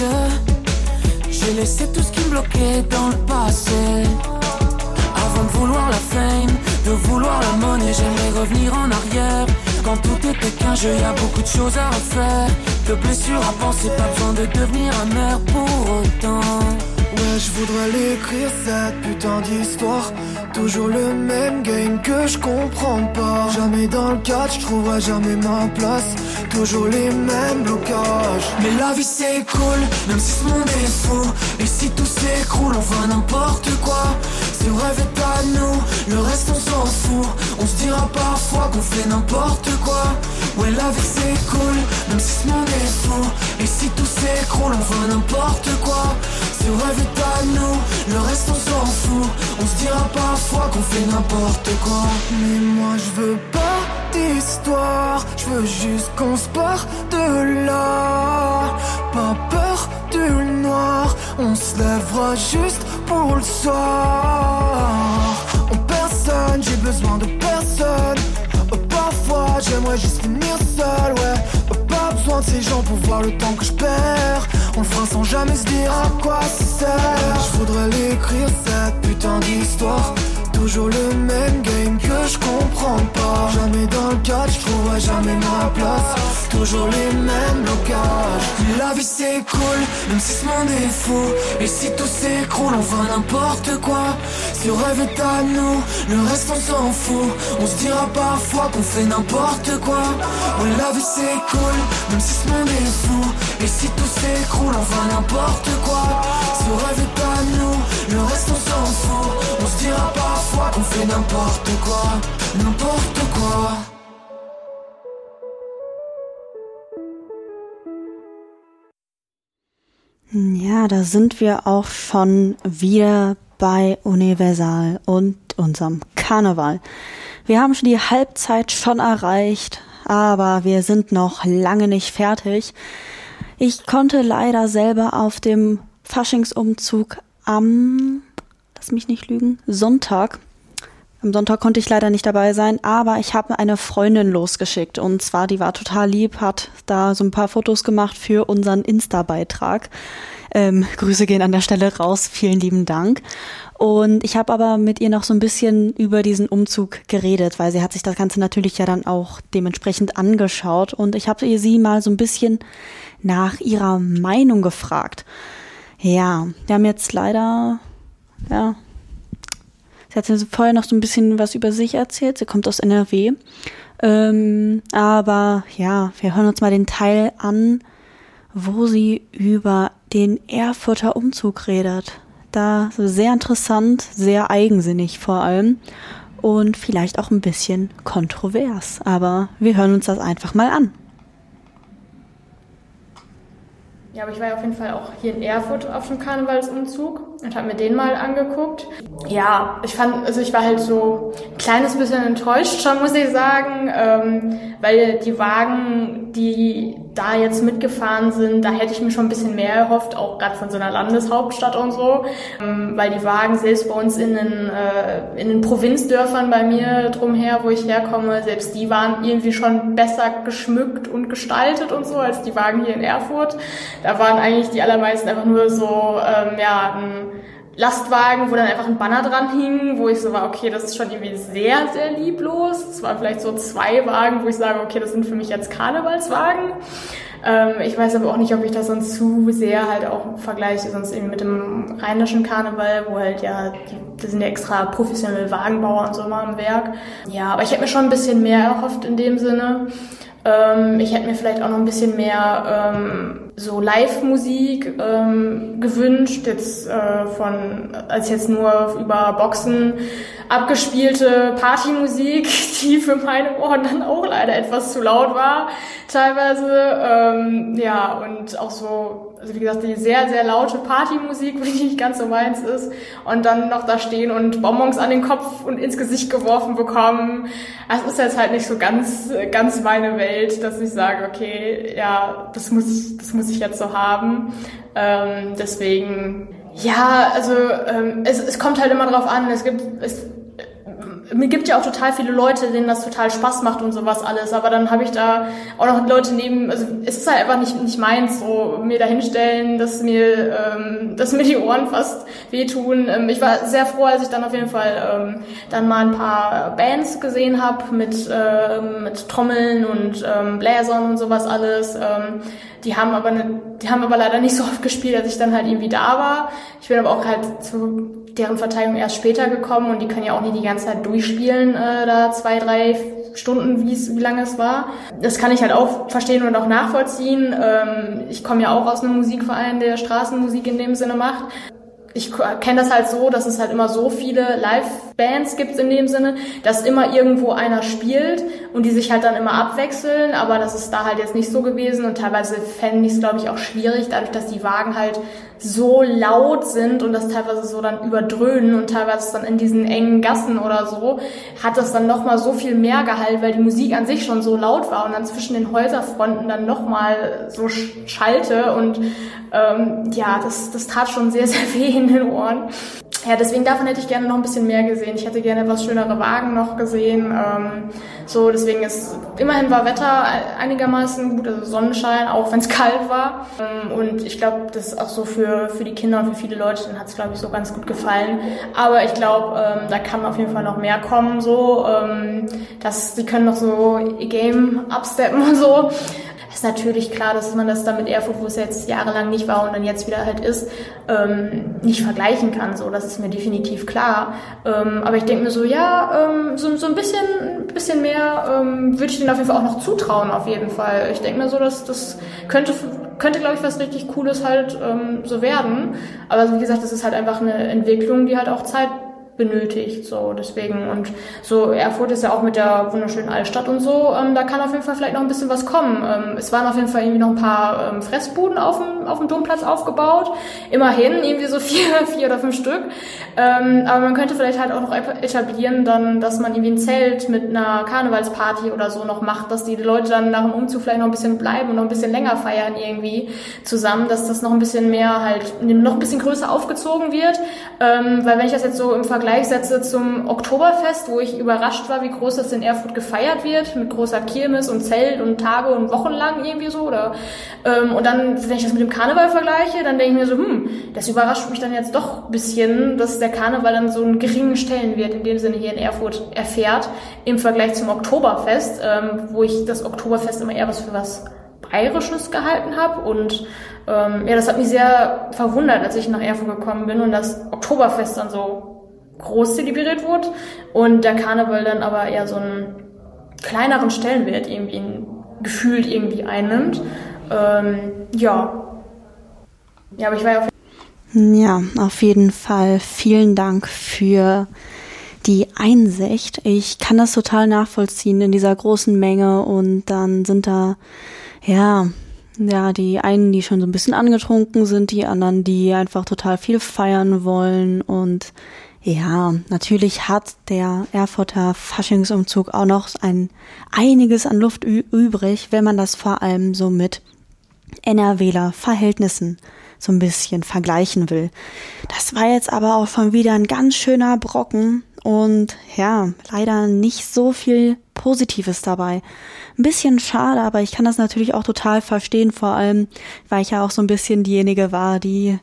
J'ai laissé tout ce qui me bloquait dans le passé. Avant de vouloir la fame, de vouloir la monnaie, j'aimerais revenir en arrière. Quand tout était qu'un jeu, y'a beaucoup de choses à refaire. De blessures à penser, pas besoin de devenir amer pour autant. Ouais, je voudrais l'écrire cette putain d'histoire. Toujours le même game que je comprends pas. Jamais dans le catch, je trouverai jamais ma place. Toujours les mêmes blocages. Mais la vie c'est cool, même si ce monde est fou. Et si tout s'écroule, on fera n'importe quoi. Ce rêve est à nous, le reste on s'en fout. On se dira parfois qu'on fait n'importe quoi. Ouais, la vie c'est cool, même si ce monde est fou. Et si tout s'écroule, on fera n'importe quoi. Ce rêve est à nous, le reste on s'en fout. On se dira parfois qu'on fait n'importe quoi. Mais moi je veux pas d'histoire, je veux juste qu'on se parte de là. Pas peur du noir, on se lèvera juste pour le soir. En personne, j'ai besoin de personne. Parfois j'aimerais juste finir seul, ouais. Pas besoin de ces gens pour voir le temps que je perds. On le fera sans jamais se dire à quoi ça sert. Je voudrais l'écrire cette putain d'histoire. Toujours le même game que je comprends pas. Jamais dans le catch, je trouverai jamais ma place. Toujours les mêmes blocages. La vie c'est cool, même si ce monde est fou. Et si tout s'écroule, on fera n'importe quoi. Ce rêve est à nous, le reste on s'en fout. On se dira parfois qu'on fait n'importe quoi. Ouais, la vie c'est cool, même si ce monde est fou. Et si tout s'écroule, on fera n'importe quoi. Ce rêve est à nous, le reste on s'en fout. On se dira parfois qu'on fait n'importe quoi, n'importe quoi. Ja, da sind wir auch schon wieder bei Universal und unserem Karneval. Wir haben schon die Halbzeit schon erreicht, aber wir sind noch lange nicht fertig. Ich konnte leider selber auf dem Faschingsumzug am, lass mich nicht lügen, Sonntag. Am Sonntag konnte ich leider nicht dabei sein, aber ich habe eine Freundin losgeschickt. Und zwar, die war total lieb, hat da so ein paar Fotos gemacht für unseren Insta-Beitrag. Grüße gehen an der Stelle raus, vielen lieben Dank. Und ich habe aber mit ihr noch so ein bisschen über diesen Umzug geredet, weil sie hat sich das Ganze natürlich ja dann auch dementsprechend angeschaut. Und ich habe sie mal so ein bisschen nach ihrer Meinung gefragt. Ja, wir haben jetzt leider, ja, sie hat vorher noch so ein bisschen was über sich erzählt. Sie kommt aus NRW. Aber ja, wir hören uns mal den Teil an, wo sie über den Erfurter Umzug redet. Da sehr interessant, sehr eigensinnig vor allem und vielleicht auch ein bisschen kontrovers. Aber wir hören uns das einfach mal an. Ja, aber ich war ja auf jeden Fall auch hier in Erfurt auf dem Karnevalsumzug und habe mir den mal angeguckt. Ja, ich war halt so ein kleines bisschen enttäuscht schon, muss ich sagen, weil die Wagen, die da jetzt mitgefahren sind, da hätte ich mir schon ein bisschen mehr erhofft, auch gerade von so einer Landeshauptstadt und so, weil die Wagen selbst bei uns in den Provinzdörfern bei mir drumher, wo ich herkomme, selbst die waren irgendwie schon besser geschmückt und gestaltet und so, als die Wagen hier in Erfurt. Da waren eigentlich die allermeisten einfach nur so, ein Lastwagen, wo dann einfach ein Banner dran hing, wo ich so war, okay, das ist schon irgendwie sehr, sehr lieblos. Es waren vielleicht so 2 Wagen, wo ich sage, okay, das sind für mich jetzt Karnevalswagen. Ich weiß aber auch nicht, ob ich das sonst zu sehr halt auch vergleiche, sonst eben mit dem rheinischen Karneval, wo halt das sind ja extra professionelle Wagenbauer und so immer am Werk. Ja, aber ich hätte mir schon ein bisschen mehr erhofft in dem Sinne. Ich hätte mir vielleicht auch noch ein bisschen mehr so Live-Musik gewünscht, jetzt als jetzt nur über Boxen abgespielte Partymusik, die für meine Ohren dann auch leider etwas zu laut war, teilweise. Ja, und auch so, also wie gesagt, die sehr, sehr laute Partymusik, die nicht ganz so meins ist. Und dann noch da stehen und Bonbons an den Kopf und ins Gesicht geworfen bekommen. Das ist jetzt halt nicht so ganz meine Welt, dass ich sage, okay, ja, das muss ich jetzt so haben. Deswegen, ja, also es kommt halt immer drauf an. Mir gibt ja auch total viele Leute, denen das total Spaß macht und sowas alles, aber dann habe ich da auch noch Leute neben, also es ist halt einfach nicht meins, so mir da hinstellen, dass mir die Ohren fast wehtun. Ich war sehr froh, als ich dann auf jeden Fall dann mal ein paar Bands gesehen habe mit Trommeln und Bläsern und sowas alles. Die haben aber leider nicht so oft gespielt, als ich dann halt irgendwie da war. Ich bin aber auch halt zu deren Verteidigung erst später gekommen und die können ja auch nicht die ganze Zeit durchspielen, da 2-3 Stunden, wie lange es war. Das kann ich halt auch verstehen und auch nachvollziehen. Ich komme ja auch aus einem Musikverein, der Straßenmusik in dem Sinne macht. Ich kenne das halt so, dass es halt immer so viele Live-Bands gibt in dem Sinne, dass immer irgendwo einer spielt und die sich halt dann immer abwechseln, aber das ist da halt jetzt nicht so gewesen und teilweise fände ich es, glaube ich, auch schwierig, dadurch, dass die Wagen halt so laut sind und das teilweise so dann überdröhnen und teilweise dann in diesen engen Gassen oder so, hat das dann nochmal so viel mehr Gehalt, weil die Musik an sich schon so laut war und dann zwischen den Häuserfronten dann nochmal so schallte und ja, das tat schon sehr, sehr weh in den Ohren. Ja, deswegen davon hätte ich gerne noch ein bisschen mehr gesehen. Ich hätte gerne etwas schönere Wagen noch gesehen. So, deswegen immerhin war Wetter einigermaßen gut, also Sonnenschein, auch wenn es kalt war. Und ich glaube, das ist auch so für die Kinder und für viele Leute, dann hat es, glaube ich, so ganz gut gefallen. Aber ich glaube, da kann auf jeden Fall noch mehr kommen, so, die können noch so E-Game absteppen und so. Ist natürlich klar, dass man das dann mit Erfurt, wo es jetzt jahrelang nicht war und dann jetzt wieder halt ist, nicht vergleichen kann. So, das ist mir definitiv klar. Aber ich denke mir so, ja, so ein bisschen mehr würde ich denen auf jeden Fall auch noch zutrauen, auf jeden Fall. Ich denke mir so, dass das könnte, glaube ich, was richtig Cooles halt so werden. Aber wie gesagt, das ist halt einfach eine Entwicklung, die halt auch Zeit benötigt, so, deswegen, und so, Erfurt ist ja auch mit der wunderschönen Altstadt und so, da kann auf jeden Fall vielleicht noch ein bisschen was kommen. Es waren auf jeden Fall irgendwie noch ein paar Fressbuden auf dem Domplatz aufgebaut, immerhin, irgendwie so 4 oder 5 Stück, aber man könnte vielleicht halt auch noch etablieren dann, dass man irgendwie ein Zelt mit einer Karnevalsparty oder so noch macht, dass die Leute dann nach dem Umzug vielleicht noch ein bisschen bleiben und noch ein bisschen länger feiern irgendwie zusammen, dass das noch ein bisschen mehr halt, noch ein bisschen größer aufgezogen wird, weil wenn ich das jetzt so im Vergleich setze zum Oktoberfest, wo ich überrascht war, wie groß das in Erfurt gefeiert wird, mit großer Kirmes und Zelt und Tage und Wochen lang irgendwie so, oder und dann, wenn ich das mit dem Karneval vergleiche, dann denke ich mir so, das überrascht mich dann jetzt doch ein bisschen, dass der Karneval dann so einen geringen Stellenwert in dem Sinne hier in Erfurt erfährt, im Vergleich zum Oktoberfest, wo ich das Oktoberfest immer eher für was Bayerisches gehalten habe und ja, das hat mich sehr verwundert, als ich nach Erfurt gekommen bin und das Oktoberfest dann so groß zelebriert wurde und der Karneval dann aber eher so einen kleineren Stellenwert irgendwie gefühlt irgendwie einnimmt. Ja, aber ich war ja auf jeden Fall vielen Dank für die Einsicht. Ich kann das total nachvollziehen in dieser großen Menge und dann sind da ja, die einen, die schon so ein bisschen angetrunken sind, die anderen, die einfach total viel feiern wollen und ja, natürlich hat der Erfurter Faschingsumzug auch noch einiges an Luft übrig, wenn man das vor allem so mit NRWler Verhältnissen so ein bisschen vergleichen will. Das war jetzt aber auch schon wieder ein ganz schöner Brocken und ja, leider nicht so viel Positives dabei. Ein bisschen schade, aber ich kann das natürlich auch total verstehen, vor allem, weil ich ja auch so ein bisschen diejenige war, die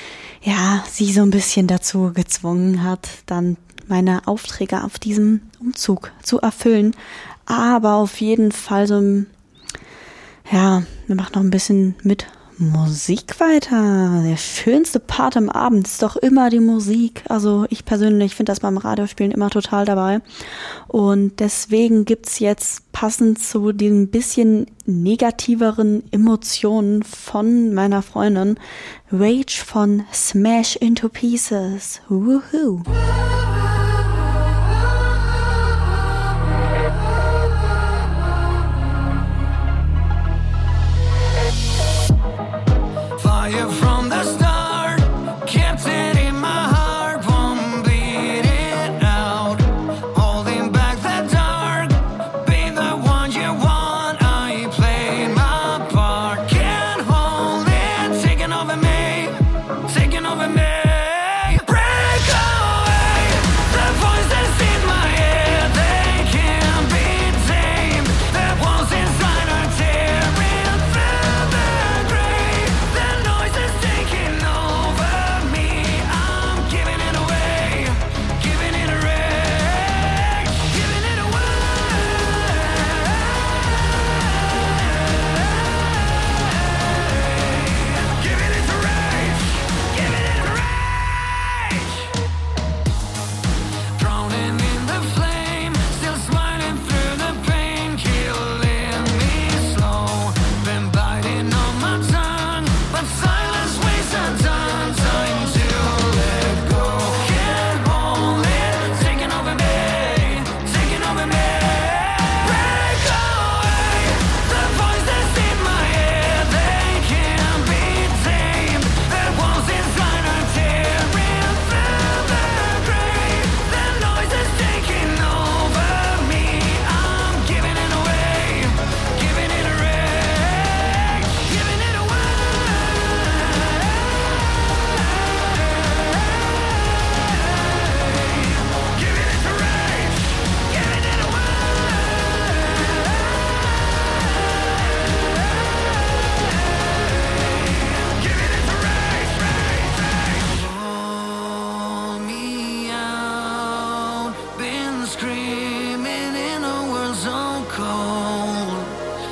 sie so ein bisschen dazu gezwungen hat, dann meine Aufträge auf diesem Umzug zu erfüllen. Aber auf jeden Fall mir macht noch ein bisschen mit Musik weiter. Der schönste Part am Abend ist doch immer die Musik. Also ich persönlich finde das beim Radiospielen immer total dabei. Und deswegen gibt's jetzt passend zu den bisschen negativeren Emotionen von meiner Freundin Rage von Smash Into Pieces. Woohoo! Fire from the start, kept it in my heart, won't bleed it out. Holding back the dark, be the one you want. I played my part, can't hold it, taking over me, taking over me. Break away, the voices in my head, they can't be tamed. The walls inside are tearing through the grave. The noise is taking over me. I'm giving it away, giving it a rage, giving it away. Giving it to rage, giving it a rage. Drowning in the flame, still smiling through the pain, killing me slow. Been biting on my tongue, but silence wastes a ton. Time to let go. Can't hold it, taking over me, taking over me. Break away, the voices in my head, they can't be tamed. The walls inside are tearing through the grave. The noise is taking over me. I'm giving it away, giving it a rage, giving it away. Giving it to rage, giving it away. Giving it to rage, rage, rage. Pull me out, been screaming in a world so cold.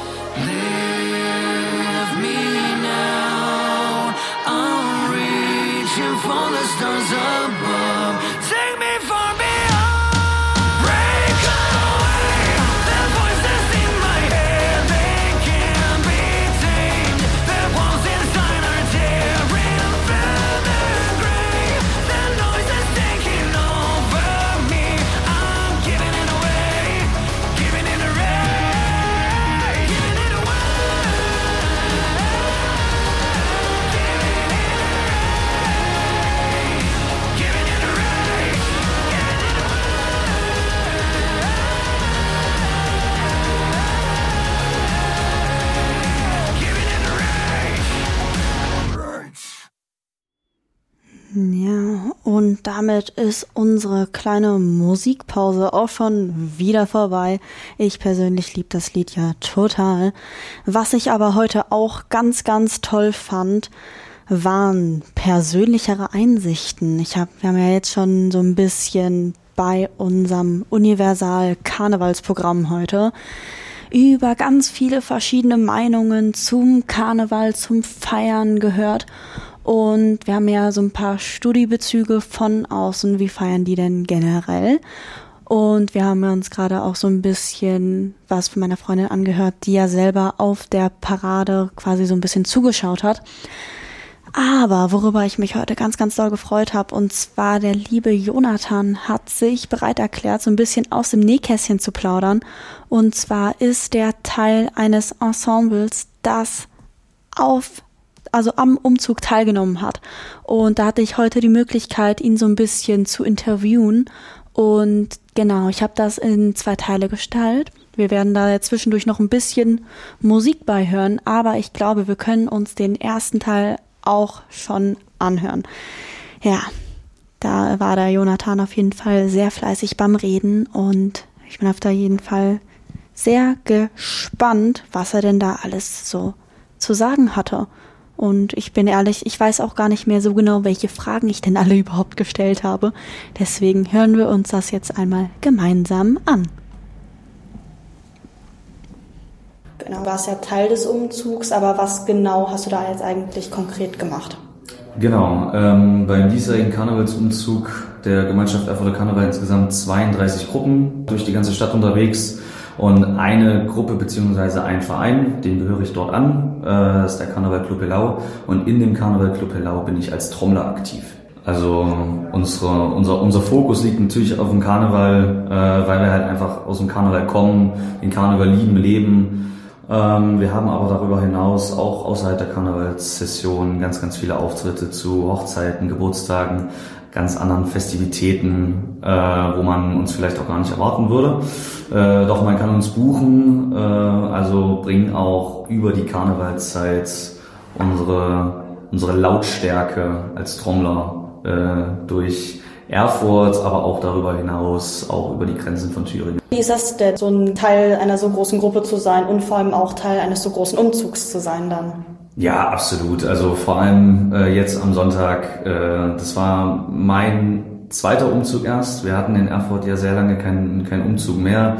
Lift me now, I'm reaching for the stars above. Take me far beyond. Break away, the voices in my head, they can't be tamed. The walls inside are tearing through the grave. The noise is taking over me. I'm giving it away, giving it a rage, giving it away. Giving it a rage, giving it away. Giving it a rage. Ja, und damit ist unsere kleine Musikpause auch schon wieder vorbei. Ich persönlich liebe das Lied ja total. Was ich aber heute auch ganz, ganz toll fand, waren persönlichere Einsichten. Wir haben ja jetzt schon so ein bisschen bei unserem Universal-Karnevalsprogramm heute über ganz viele verschiedene Meinungen zum Karneval, zum Feiern gehört. Und wir haben ja so ein paar Studiebezüge von außen. Wie feiern die denn generell? Und wir haben uns gerade auch so ein bisschen was von meiner Freundin angehört, die ja selber auf der Parade quasi so ein bisschen zugeschaut hat. Aber worüber ich mich heute ganz, ganz doll gefreut habe, und zwar der liebe Jonathan hat sich bereit erklärt, so ein bisschen aus dem Nähkästchen zu plaudern. Und zwar ist der Teil eines Ensembles, das am Umzug teilgenommen hat. Und da hatte ich heute die Möglichkeit, ihn so ein bisschen zu interviewen. Und genau, ich habe das in 2 Teile gestaltet. Wir werden da zwischendurch noch ein bisschen Musik beihören, aber ich glaube, wir können uns den ersten Teil auch schon anhören. Ja, da war der Jonathan auf jeden Fall sehr fleißig beim Reden und ich bin auf jeden Fall sehr gespannt, was er denn da alles so zu sagen hatte. Und ich bin ehrlich, ich weiß auch gar nicht mehr so genau, welche Fragen ich denn alle überhaupt gestellt habe. Deswegen hören wir uns das jetzt einmal gemeinsam an. Genau, du warst ja Teil des Umzugs, aber was genau hast du da jetzt eigentlich konkret gemacht? Genau, beim diesjährigen Karnevalsumzug der Gemeinschaft Erfurter Karneval insgesamt 32 Gruppen durch die ganze Stadt unterwegs und eine Gruppe bzw. ein Verein, den gehöre ich dort an, das ist der Karneval Club Helau, und in dem Karneval Club Helau bin ich als Trommler aktiv. Also unser Fokus liegt natürlich auf dem Karneval, weil wir halt einfach aus dem Karneval kommen, den Karneval lieben, leben. Wir haben aber darüber hinaus auch außerhalb der Karnevalssession ganz, ganz viele Auftritte zu Hochzeiten, Geburtstagen, ganz anderen Festivitäten, wo man uns vielleicht auch gar nicht erwarten würde. Doch man kann uns buchen, also bringen auch über die Karnevalszeit unsere Lautstärke als Trommler durch Erfurt, aber auch darüber hinaus, auch über die Grenzen von Thüringen. Wie ist das denn, so ein Teil einer so großen Gruppe zu sein und vor allem auch Teil eines so großen Umzugs zu sein dann? Ja, absolut. Also vor allem jetzt am Sonntag, das war mein zweiter Umzug erst. Wir hatten in Erfurt ja sehr lange keinen Umzug mehr.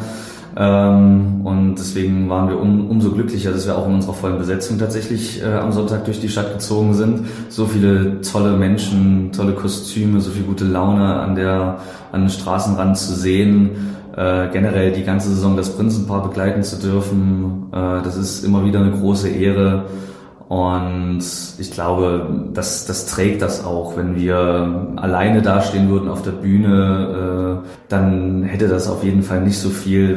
Und deswegen waren wir umso glücklicher, dass wir auch in unserer vollen Besetzung tatsächlich am Sonntag durch die Stadt gezogen sind. So viele tolle Menschen, tolle Kostüme, so viel gute Laune an den Straßenrand zu sehen. Generell die ganze Saison das Prinzenpaar begleiten zu dürfen, das ist immer wieder eine große Ehre. Und ich glaube, das trägt das auch. Wenn wir alleine dastehen würden auf der Bühne, dann hätte das auf jeden Fall nicht so viel,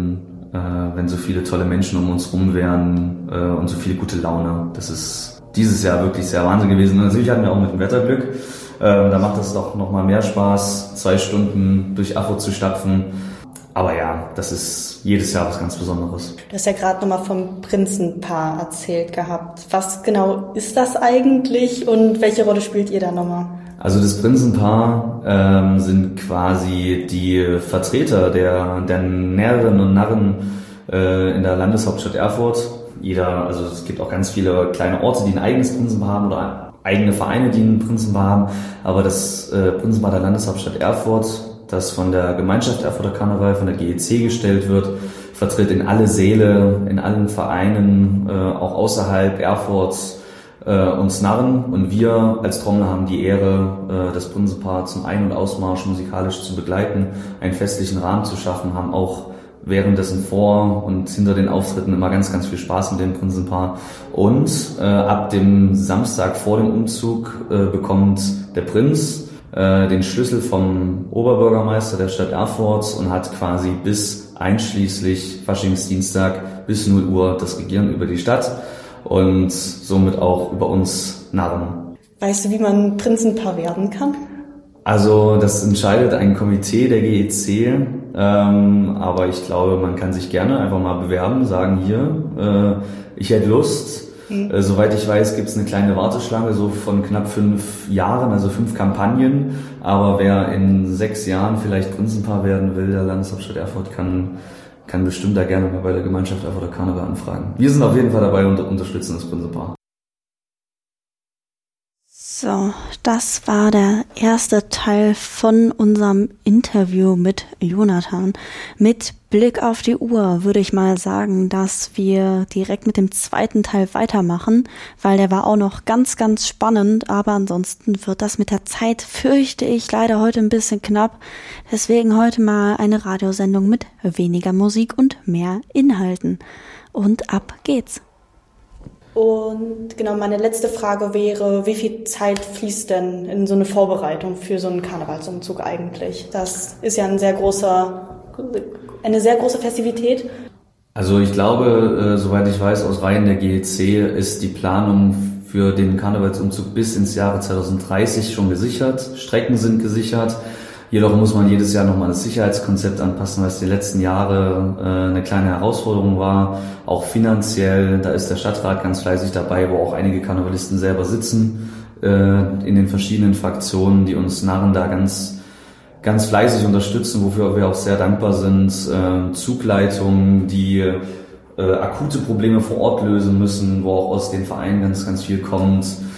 wenn so viele tolle Menschen um uns rum wären und so viel gute Laune. Das ist dieses Jahr wirklich sehr Wahnsinn gewesen. Und natürlich hatten wir auch mit dem Wetter Glück. Da macht es doch nochmal mehr Spaß, 2 Stunden durch Erfurt zu stapfen. Aber ja, das ist jedes Jahr was ganz Besonderes. Du hast ja gerade nochmal vom Prinzenpaar erzählt gehabt. Was genau ist das eigentlich und welche Rolle spielt ihr da nochmal? Also das Prinzenpaar sind quasi die Vertreter der Närrinnen und Narren in der Landeshauptstadt Erfurt. Also es gibt auch ganz viele kleine Orte, die ein eigenes Prinzenpaar haben oder eigene Vereine, die ein Prinzenpaar haben. Aber das Prinzenpaar der Landeshauptstadt Erfurt, das von der Gemeinschaft Erfurter Karneval, von der GEC gestellt wird, vertritt in alle Säle, in allen Vereinen, auch außerhalb Erfurts, uns Narren. Und wir als Trommler haben die Ehre, das Prinzenpaar zum Ein- und Ausmarsch musikalisch zu begleiten, einen festlichen Rahmen zu schaffen, haben auch währenddessen vor und hinter den Auftritten immer ganz, ganz viel Spaß mit dem Prinzenpaar. Und ab dem Samstag vor dem Umzug bekommt der Prinz den Schlüssel vom Oberbürgermeister der Stadt Erfurt und hat quasi bis einschließlich Faschingsdienstag bis 0 Uhr das Regieren über die Stadt und somit auch über uns Narren. Weißt du, wie man Prinzenpaar werden kann? Also das entscheidet ein Komitee der GEC, aber ich glaube, man kann sich gerne einfach mal bewerben, sagen hier, ich hätte Lust. Soweit ich weiß, gibt es eine kleine Warteschlange so von knapp 5 Jahren, also 5 Kampagnen. Aber wer in 6 Jahren vielleicht Prinzenpaar werden will, der Landeshauptstadt Erfurt, kann bestimmt da gerne mal bei der Gemeinschaft Erfurter Karneval anfragen. Wir sind auf jeden Fall dabei und unterstützen das Prinzenpaar. So, das war der erste Teil von unserem Interview mit Jonathan. Mit Blick auf die Uhr würde ich mal sagen, dass wir direkt mit dem zweiten Teil weitermachen, weil der war auch noch ganz, ganz spannend, aber ansonsten wird das mit der Zeit, fürchte ich, leider heute ein bisschen knapp. Deswegen heute mal eine Radiosendung mit weniger Musik und mehr Inhalten. Und ab geht's. Und genau, meine letzte Frage wäre, wie viel Zeit fließt denn in so eine Vorbereitung für so einen Karnevalsumzug eigentlich? Das ist ja eine sehr große Festivität. Also ich glaube, soweit ich weiß, aus Reihen der GEC ist die Planung für den Karnevalsumzug bis ins Jahre 2030 schon gesichert. Strecken sind gesichert. Jedoch muss man jedes Jahr nochmal das Sicherheitskonzept anpassen, was die letzten Jahre eine kleine Herausforderung war, auch finanziell. Da ist der Stadtrat ganz fleißig dabei, wo auch einige Karnevalisten selber sitzen in den verschiedenen Fraktionen, die uns Narren da ganz, ganz fleißig unterstützen, wofür wir auch sehr dankbar sind. Zugleitungen, die akute Probleme vor Ort lösen müssen, wo auch aus den Vereinen ganz, ganz viel kommt.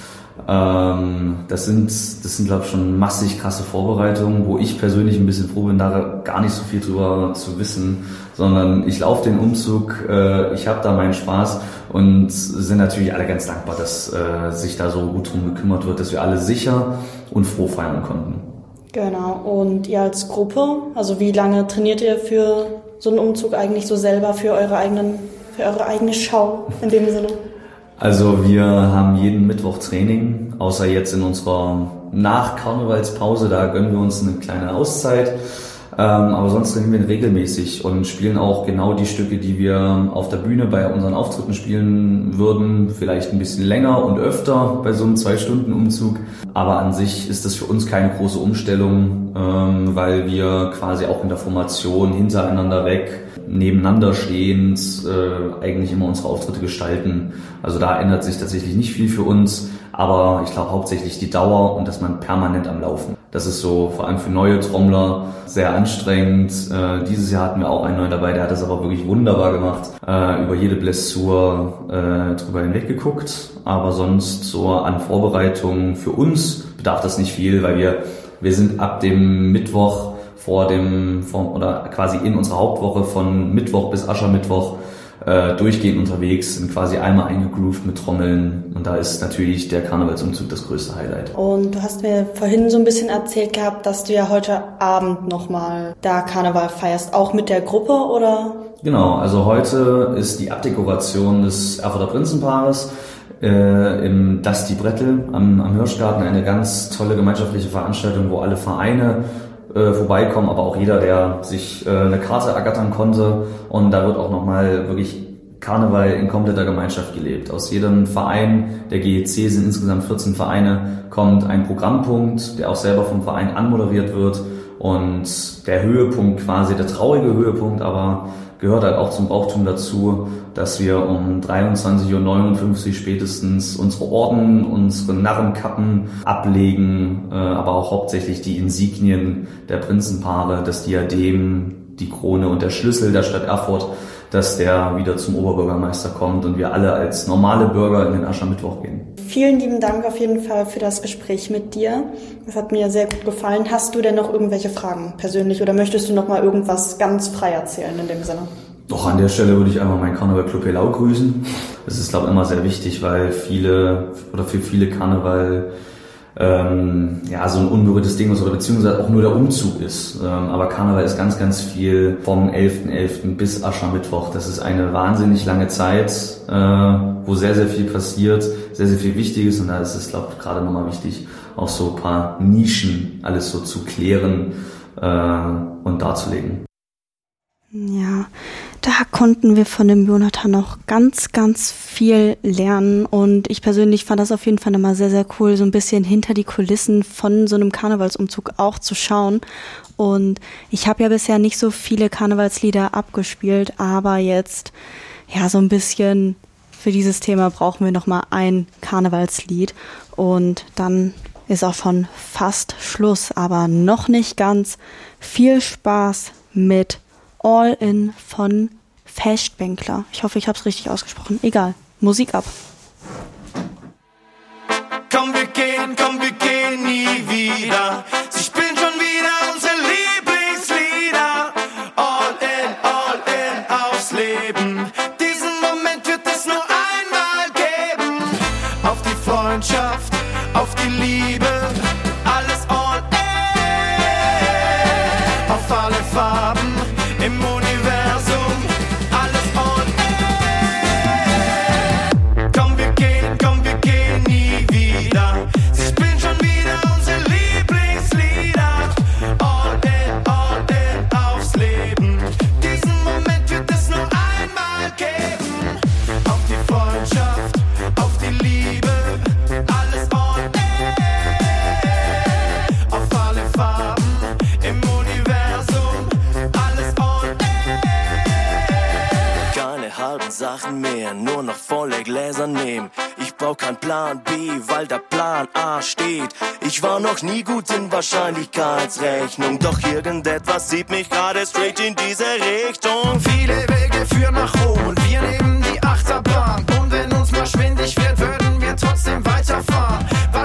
Das sind glaube ich schon massig krasse Vorbereitungen, wo ich persönlich ein bisschen froh bin, da gar nicht so viel drüber zu wissen, sondern ich laufe den Umzug, ich habe da meinen Spaß und sind natürlich alle ganz dankbar, dass sich da so gut drum gekümmert wird, dass wir alle sicher und froh feiern konnten. Genau, und ihr als Gruppe, also wie lange trainiert ihr für so einen Umzug eigentlich so selber, für eure eigene Show in dem Sinne? Also wir haben jeden Mittwoch Training, außer jetzt in unserer Nach-Karnevalspause, da gönnen wir uns eine kleine Auszeit. Aber sonst trainieren wir regelmäßig und spielen auch genau die Stücke, die wir auf der Bühne bei unseren Auftritten spielen würden. Vielleicht ein bisschen länger und öfter bei so einem 2-Stunden-Umzug. Aber an sich ist das für uns keine große Umstellung, weil wir quasi auch in der Formation hintereinander weg, nebeneinander stehend, eigentlich immer unsere Auftritte gestalten. Also da ändert sich tatsächlich nicht viel für uns. Aber ich glaube hauptsächlich die Dauer und dass man permanent am Laufen. Das ist so vor allem für neue Trommler sehr anstrengend. Dieses Jahr hatten wir auch einen neuen dabei, der hat das aber wirklich wunderbar gemacht. Über jede Blessur drüber hinweg geguckt. Aber sonst so an Vorbereitungen für uns bedarf das nicht viel, weil wir sind ab dem Mittwoch oder quasi in unserer Hauptwoche von Mittwoch bis Aschermittwoch durchgehend unterwegs, sind quasi einmal eingegroovt mit Trommeln und da ist natürlich der Karnevalsumzug das größte Highlight. Und du hast mir vorhin so ein bisschen erzählt gehabt, dass du ja heute Abend nochmal da Karneval feierst, auch mit der Gruppe, oder? Genau, also heute ist die Abdekoration des Erfurter Prinzenpaares im Dusty Brettel am Hirschgarten, eine ganz tolle gemeinschaftliche Veranstaltung, wo alle Vereine vorbeikommen, aber auch jeder, der sich eine Karte ergattern konnte. Und da wird auch nochmal wirklich Karneval in kompletter Gemeinschaft gelebt. Aus jedem Verein, der GEC sind insgesamt 14 Vereine, kommt ein Programmpunkt, der auch selber vom Verein anmoderiert wird. Und der Höhepunkt quasi, der traurige Höhepunkt, aber gehört halt auch zum Brauchtum dazu, dass wir um 23:59 Uhr spätestens unsere Orden, unsere Narrenkappen ablegen, aber auch hauptsächlich die Insignien der Prinzenpaare, das Diadem, die Krone und der Schlüssel der Stadt Erfurt, dass der wieder zum Oberbürgermeister kommt und wir alle als normale Bürger in den Aschermittwoch gehen. Vielen lieben Dank auf jeden Fall für das Gespräch mit dir. Das hat mir sehr gut gefallen. Hast du denn noch irgendwelche Fragen persönlich oder möchtest du noch mal irgendwas ganz frei erzählen in dem Sinne? Doch, an der Stelle würde ich einmal meinen Karneval-Club Helau grüßen. Das ist, glaube ich, immer sehr wichtig, weil für viele Karneval so ein unberührtes Ding ist oder beziehungsweise auch nur der Umzug ist. Aber Karneval ist ganz, ganz viel vom 11.11. bis Aschermittwoch. Das ist eine wahnsinnig lange Zeit, wo sehr, sehr viel passiert, sehr, sehr viel Wichtiges. Und da ist es, glaube ich, gerade nochmal wichtig, auch so ein paar Nischen alles so zu klären und darzulegen. Ja, da konnten wir von dem Jonathan noch ganz, ganz viel lernen und ich persönlich fand das auf jeden Fall immer sehr, sehr cool, so ein bisschen hinter die Kulissen von so einem Karnevalsumzug auch zu schauen. Und ich habe ja bisher nicht so viele Karnevalslieder abgespielt, aber jetzt ja so ein bisschen für dieses Thema brauchen wir nochmal ein Karnevalslied und dann ist auch schon fast Schluss, aber noch nicht ganz. Viel Spaß mit All In von Festbänkler. Ich hoffe, ich habe es richtig ausgesprochen. Egal. Musik ab. Komm, wir gehen nie wieder. Sie spielen schon wieder unsere Lieblingslieder. All in aufs Leben. Diesen Moment wird es nur einmal geben. Auf die Freundschaft, auf die Liebe. Alles all in. Auf alle Farben. Im Universum, alles all in. Komm, wir gehen nie wieder. Sie spielen schon wieder unsere Lieblingslieder. All in aufs Leben. Diesen Moment wird es nur einmal geben. Auf die Freundschaft, auf die Liebe. Alles all in. Auf alle Farben im Universum. Alles all in. Keine halben Sachen mehr, nur noch volle Gläser nehmen. Ich brauch kein Plan B, weil der Plan A steht. Ich war noch nie gut in Wahrscheinlichkeitsrechnung, doch irgendetwas zieht mich gerade straight in diese Richtung. Viele Wege führen nach Rom und wir nehmen die Achterbahn. Und wenn uns mal schwindig wird, würden wir trotzdem weiterfahren.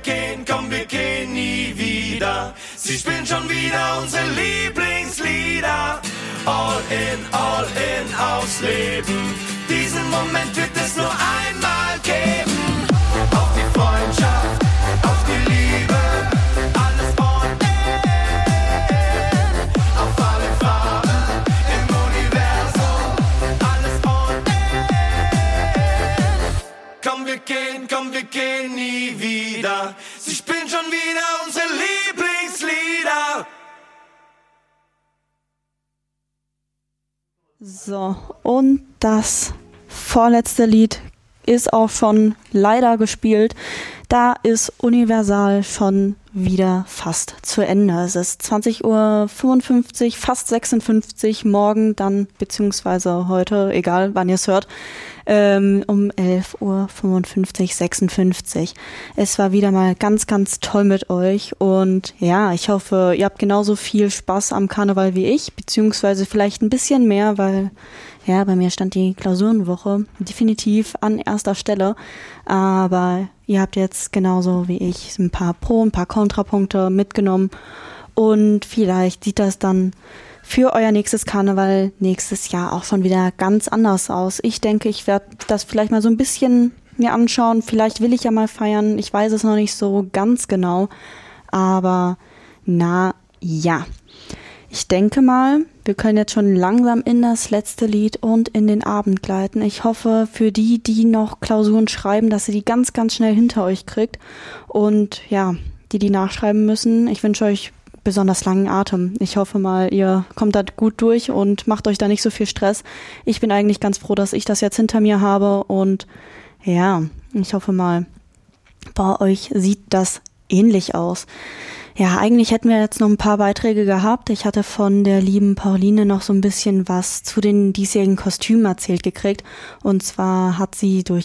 gehen nie wieder. Sie spielen schon wieder unsere Lieblingslieder. All in, aufs Leben. Diesen Moment wird es nur einmal geben. Auf die Freundschaft, auf die Liebe, alles all in. Auf alle Farben im Universum, alles all in. Komm, wir gehen nie wieder. Sie spielen schon wieder unsere Lieblingslieder. So, und das vorletzte Lied ist auch schon leider gespielt. Da ist Universal schon wieder fast zu Ende. Es ist 20:55 Uhr, fast 56, morgen dann, beziehungsweise heute, egal wann ihr es hört, um 11:55 Uhr, 56. Es war wieder mal ganz, ganz toll mit euch und ja, ich hoffe, ihr habt genauso viel Spaß am Karneval wie ich, beziehungsweise vielleicht ein bisschen mehr, weil ja, bei mir stand die Klausurenwoche definitiv an erster Stelle, aber ihr habt jetzt genauso wie ich ein paar Pro- und ein paar Kontrapunkte mitgenommen und vielleicht sieht das dann für euer nächstes Karneval nächstes Jahr auch schon wieder ganz anders aus. Ich denke, ich werde das vielleicht mal so ein bisschen mir anschauen. Vielleicht will ich ja mal feiern. Ich weiß es noch nicht so ganz genau. Aber na ja. Ich denke mal, wir können jetzt schon langsam in das letzte Lied und in den Abend gleiten. Ich hoffe für die, die noch Klausuren schreiben, dass ihr die ganz, ganz schnell hinter euch kriegt. Und ja, die nachschreiben müssen, ich wünsche euch besonders langen Atem. Ich hoffe mal, ihr kommt da gut durch und macht euch da nicht so viel Stress. Ich bin eigentlich ganz froh, dass ich das jetzt hinter mir habe und ja, ich hoffe mal, bei euch sieht das ähnlich aus. Ja, eigentlich hätten wir jetzt noch ein paar Beiträge gehabt. Ich hatte von der lieben Pauline noch so ein bisschen was zu den diesjährigen Kostümen erzählt gekriegt. Und zwar hat sie ist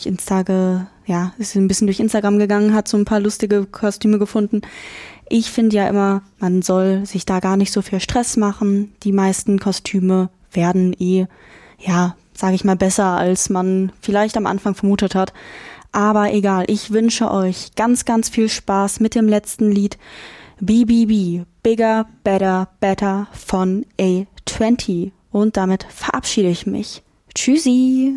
ein bisschen durch Instagram gegangen, hat so ein paar lustige Kostüme gefunden. Ich finde ja immer, man soll sich da gar nicht so viel Stress machen. Die meisten Kostüme werden sage ich mal, besser, als man vielleicht am Anfang vermutet hat. Aber egal, ich wünsche euch ganz, ganz viel Spaß mit dem letzten Lied BBB, Bigger, Better, Better von A20. Und damit verabschiede ich mich. Tschüssi!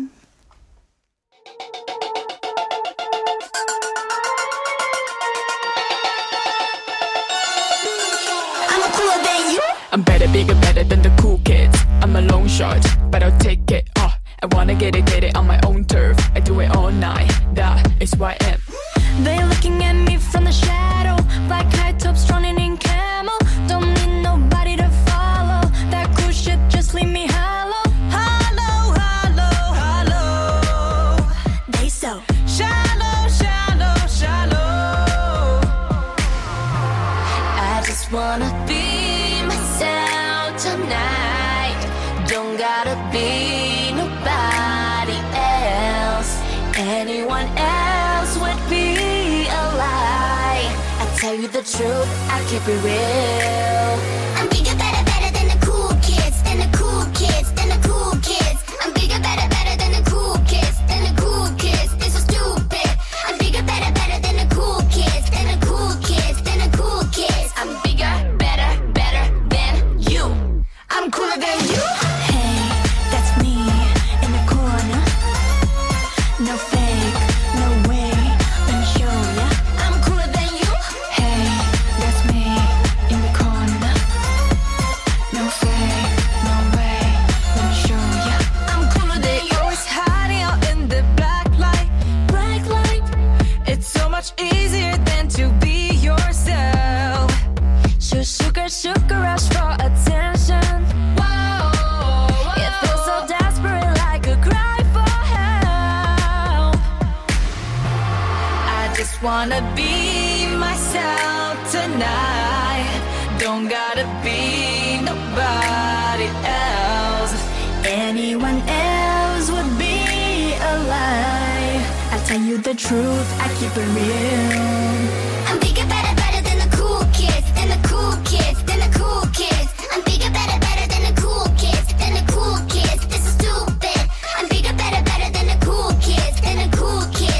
I'm better, bigger, better than the cool kids. I'm a long shot, but I'll take it. I wanna get it on my own turf. I do it all night, that is why I am. They're looking at me from the shadow, black high tops running in camel. Don't need nobody to follow. That cool shit just leave me hollow. Hollow, hollow, hollow. They so shallow, shallow, shallow. I just wanna be myself tonight. Don't gotta be nobody else. Anyone else would be a lie. I tell you the truth, I keep it real. I'm bigger, better, better than the cool kids, than the cool kids, than the cool kids. I'm bigger, better, better than the cool kids, than the cool kids. They're so stupid. I'm bigger, better, better than the cool kids, than the cool kids, than the cool kids. I'm bigger, better, better than you. I'm cooler than you. Hey, that's me in the corner. No fake, no way, let me show ya. I'm cooler than you. Hey, that's me in the corner. No fake, no way, let me show ya. I'm cooler than you. Always hiding out in the black light. It's so much easier than to be yourself. Sugar rush for attention. Whoa, it feels so desperate, like a cry for help. I just wanna be myself tonight. Don't gotta be nobody else. Anyone else would be a lie. I tell you the truth, I keep it real.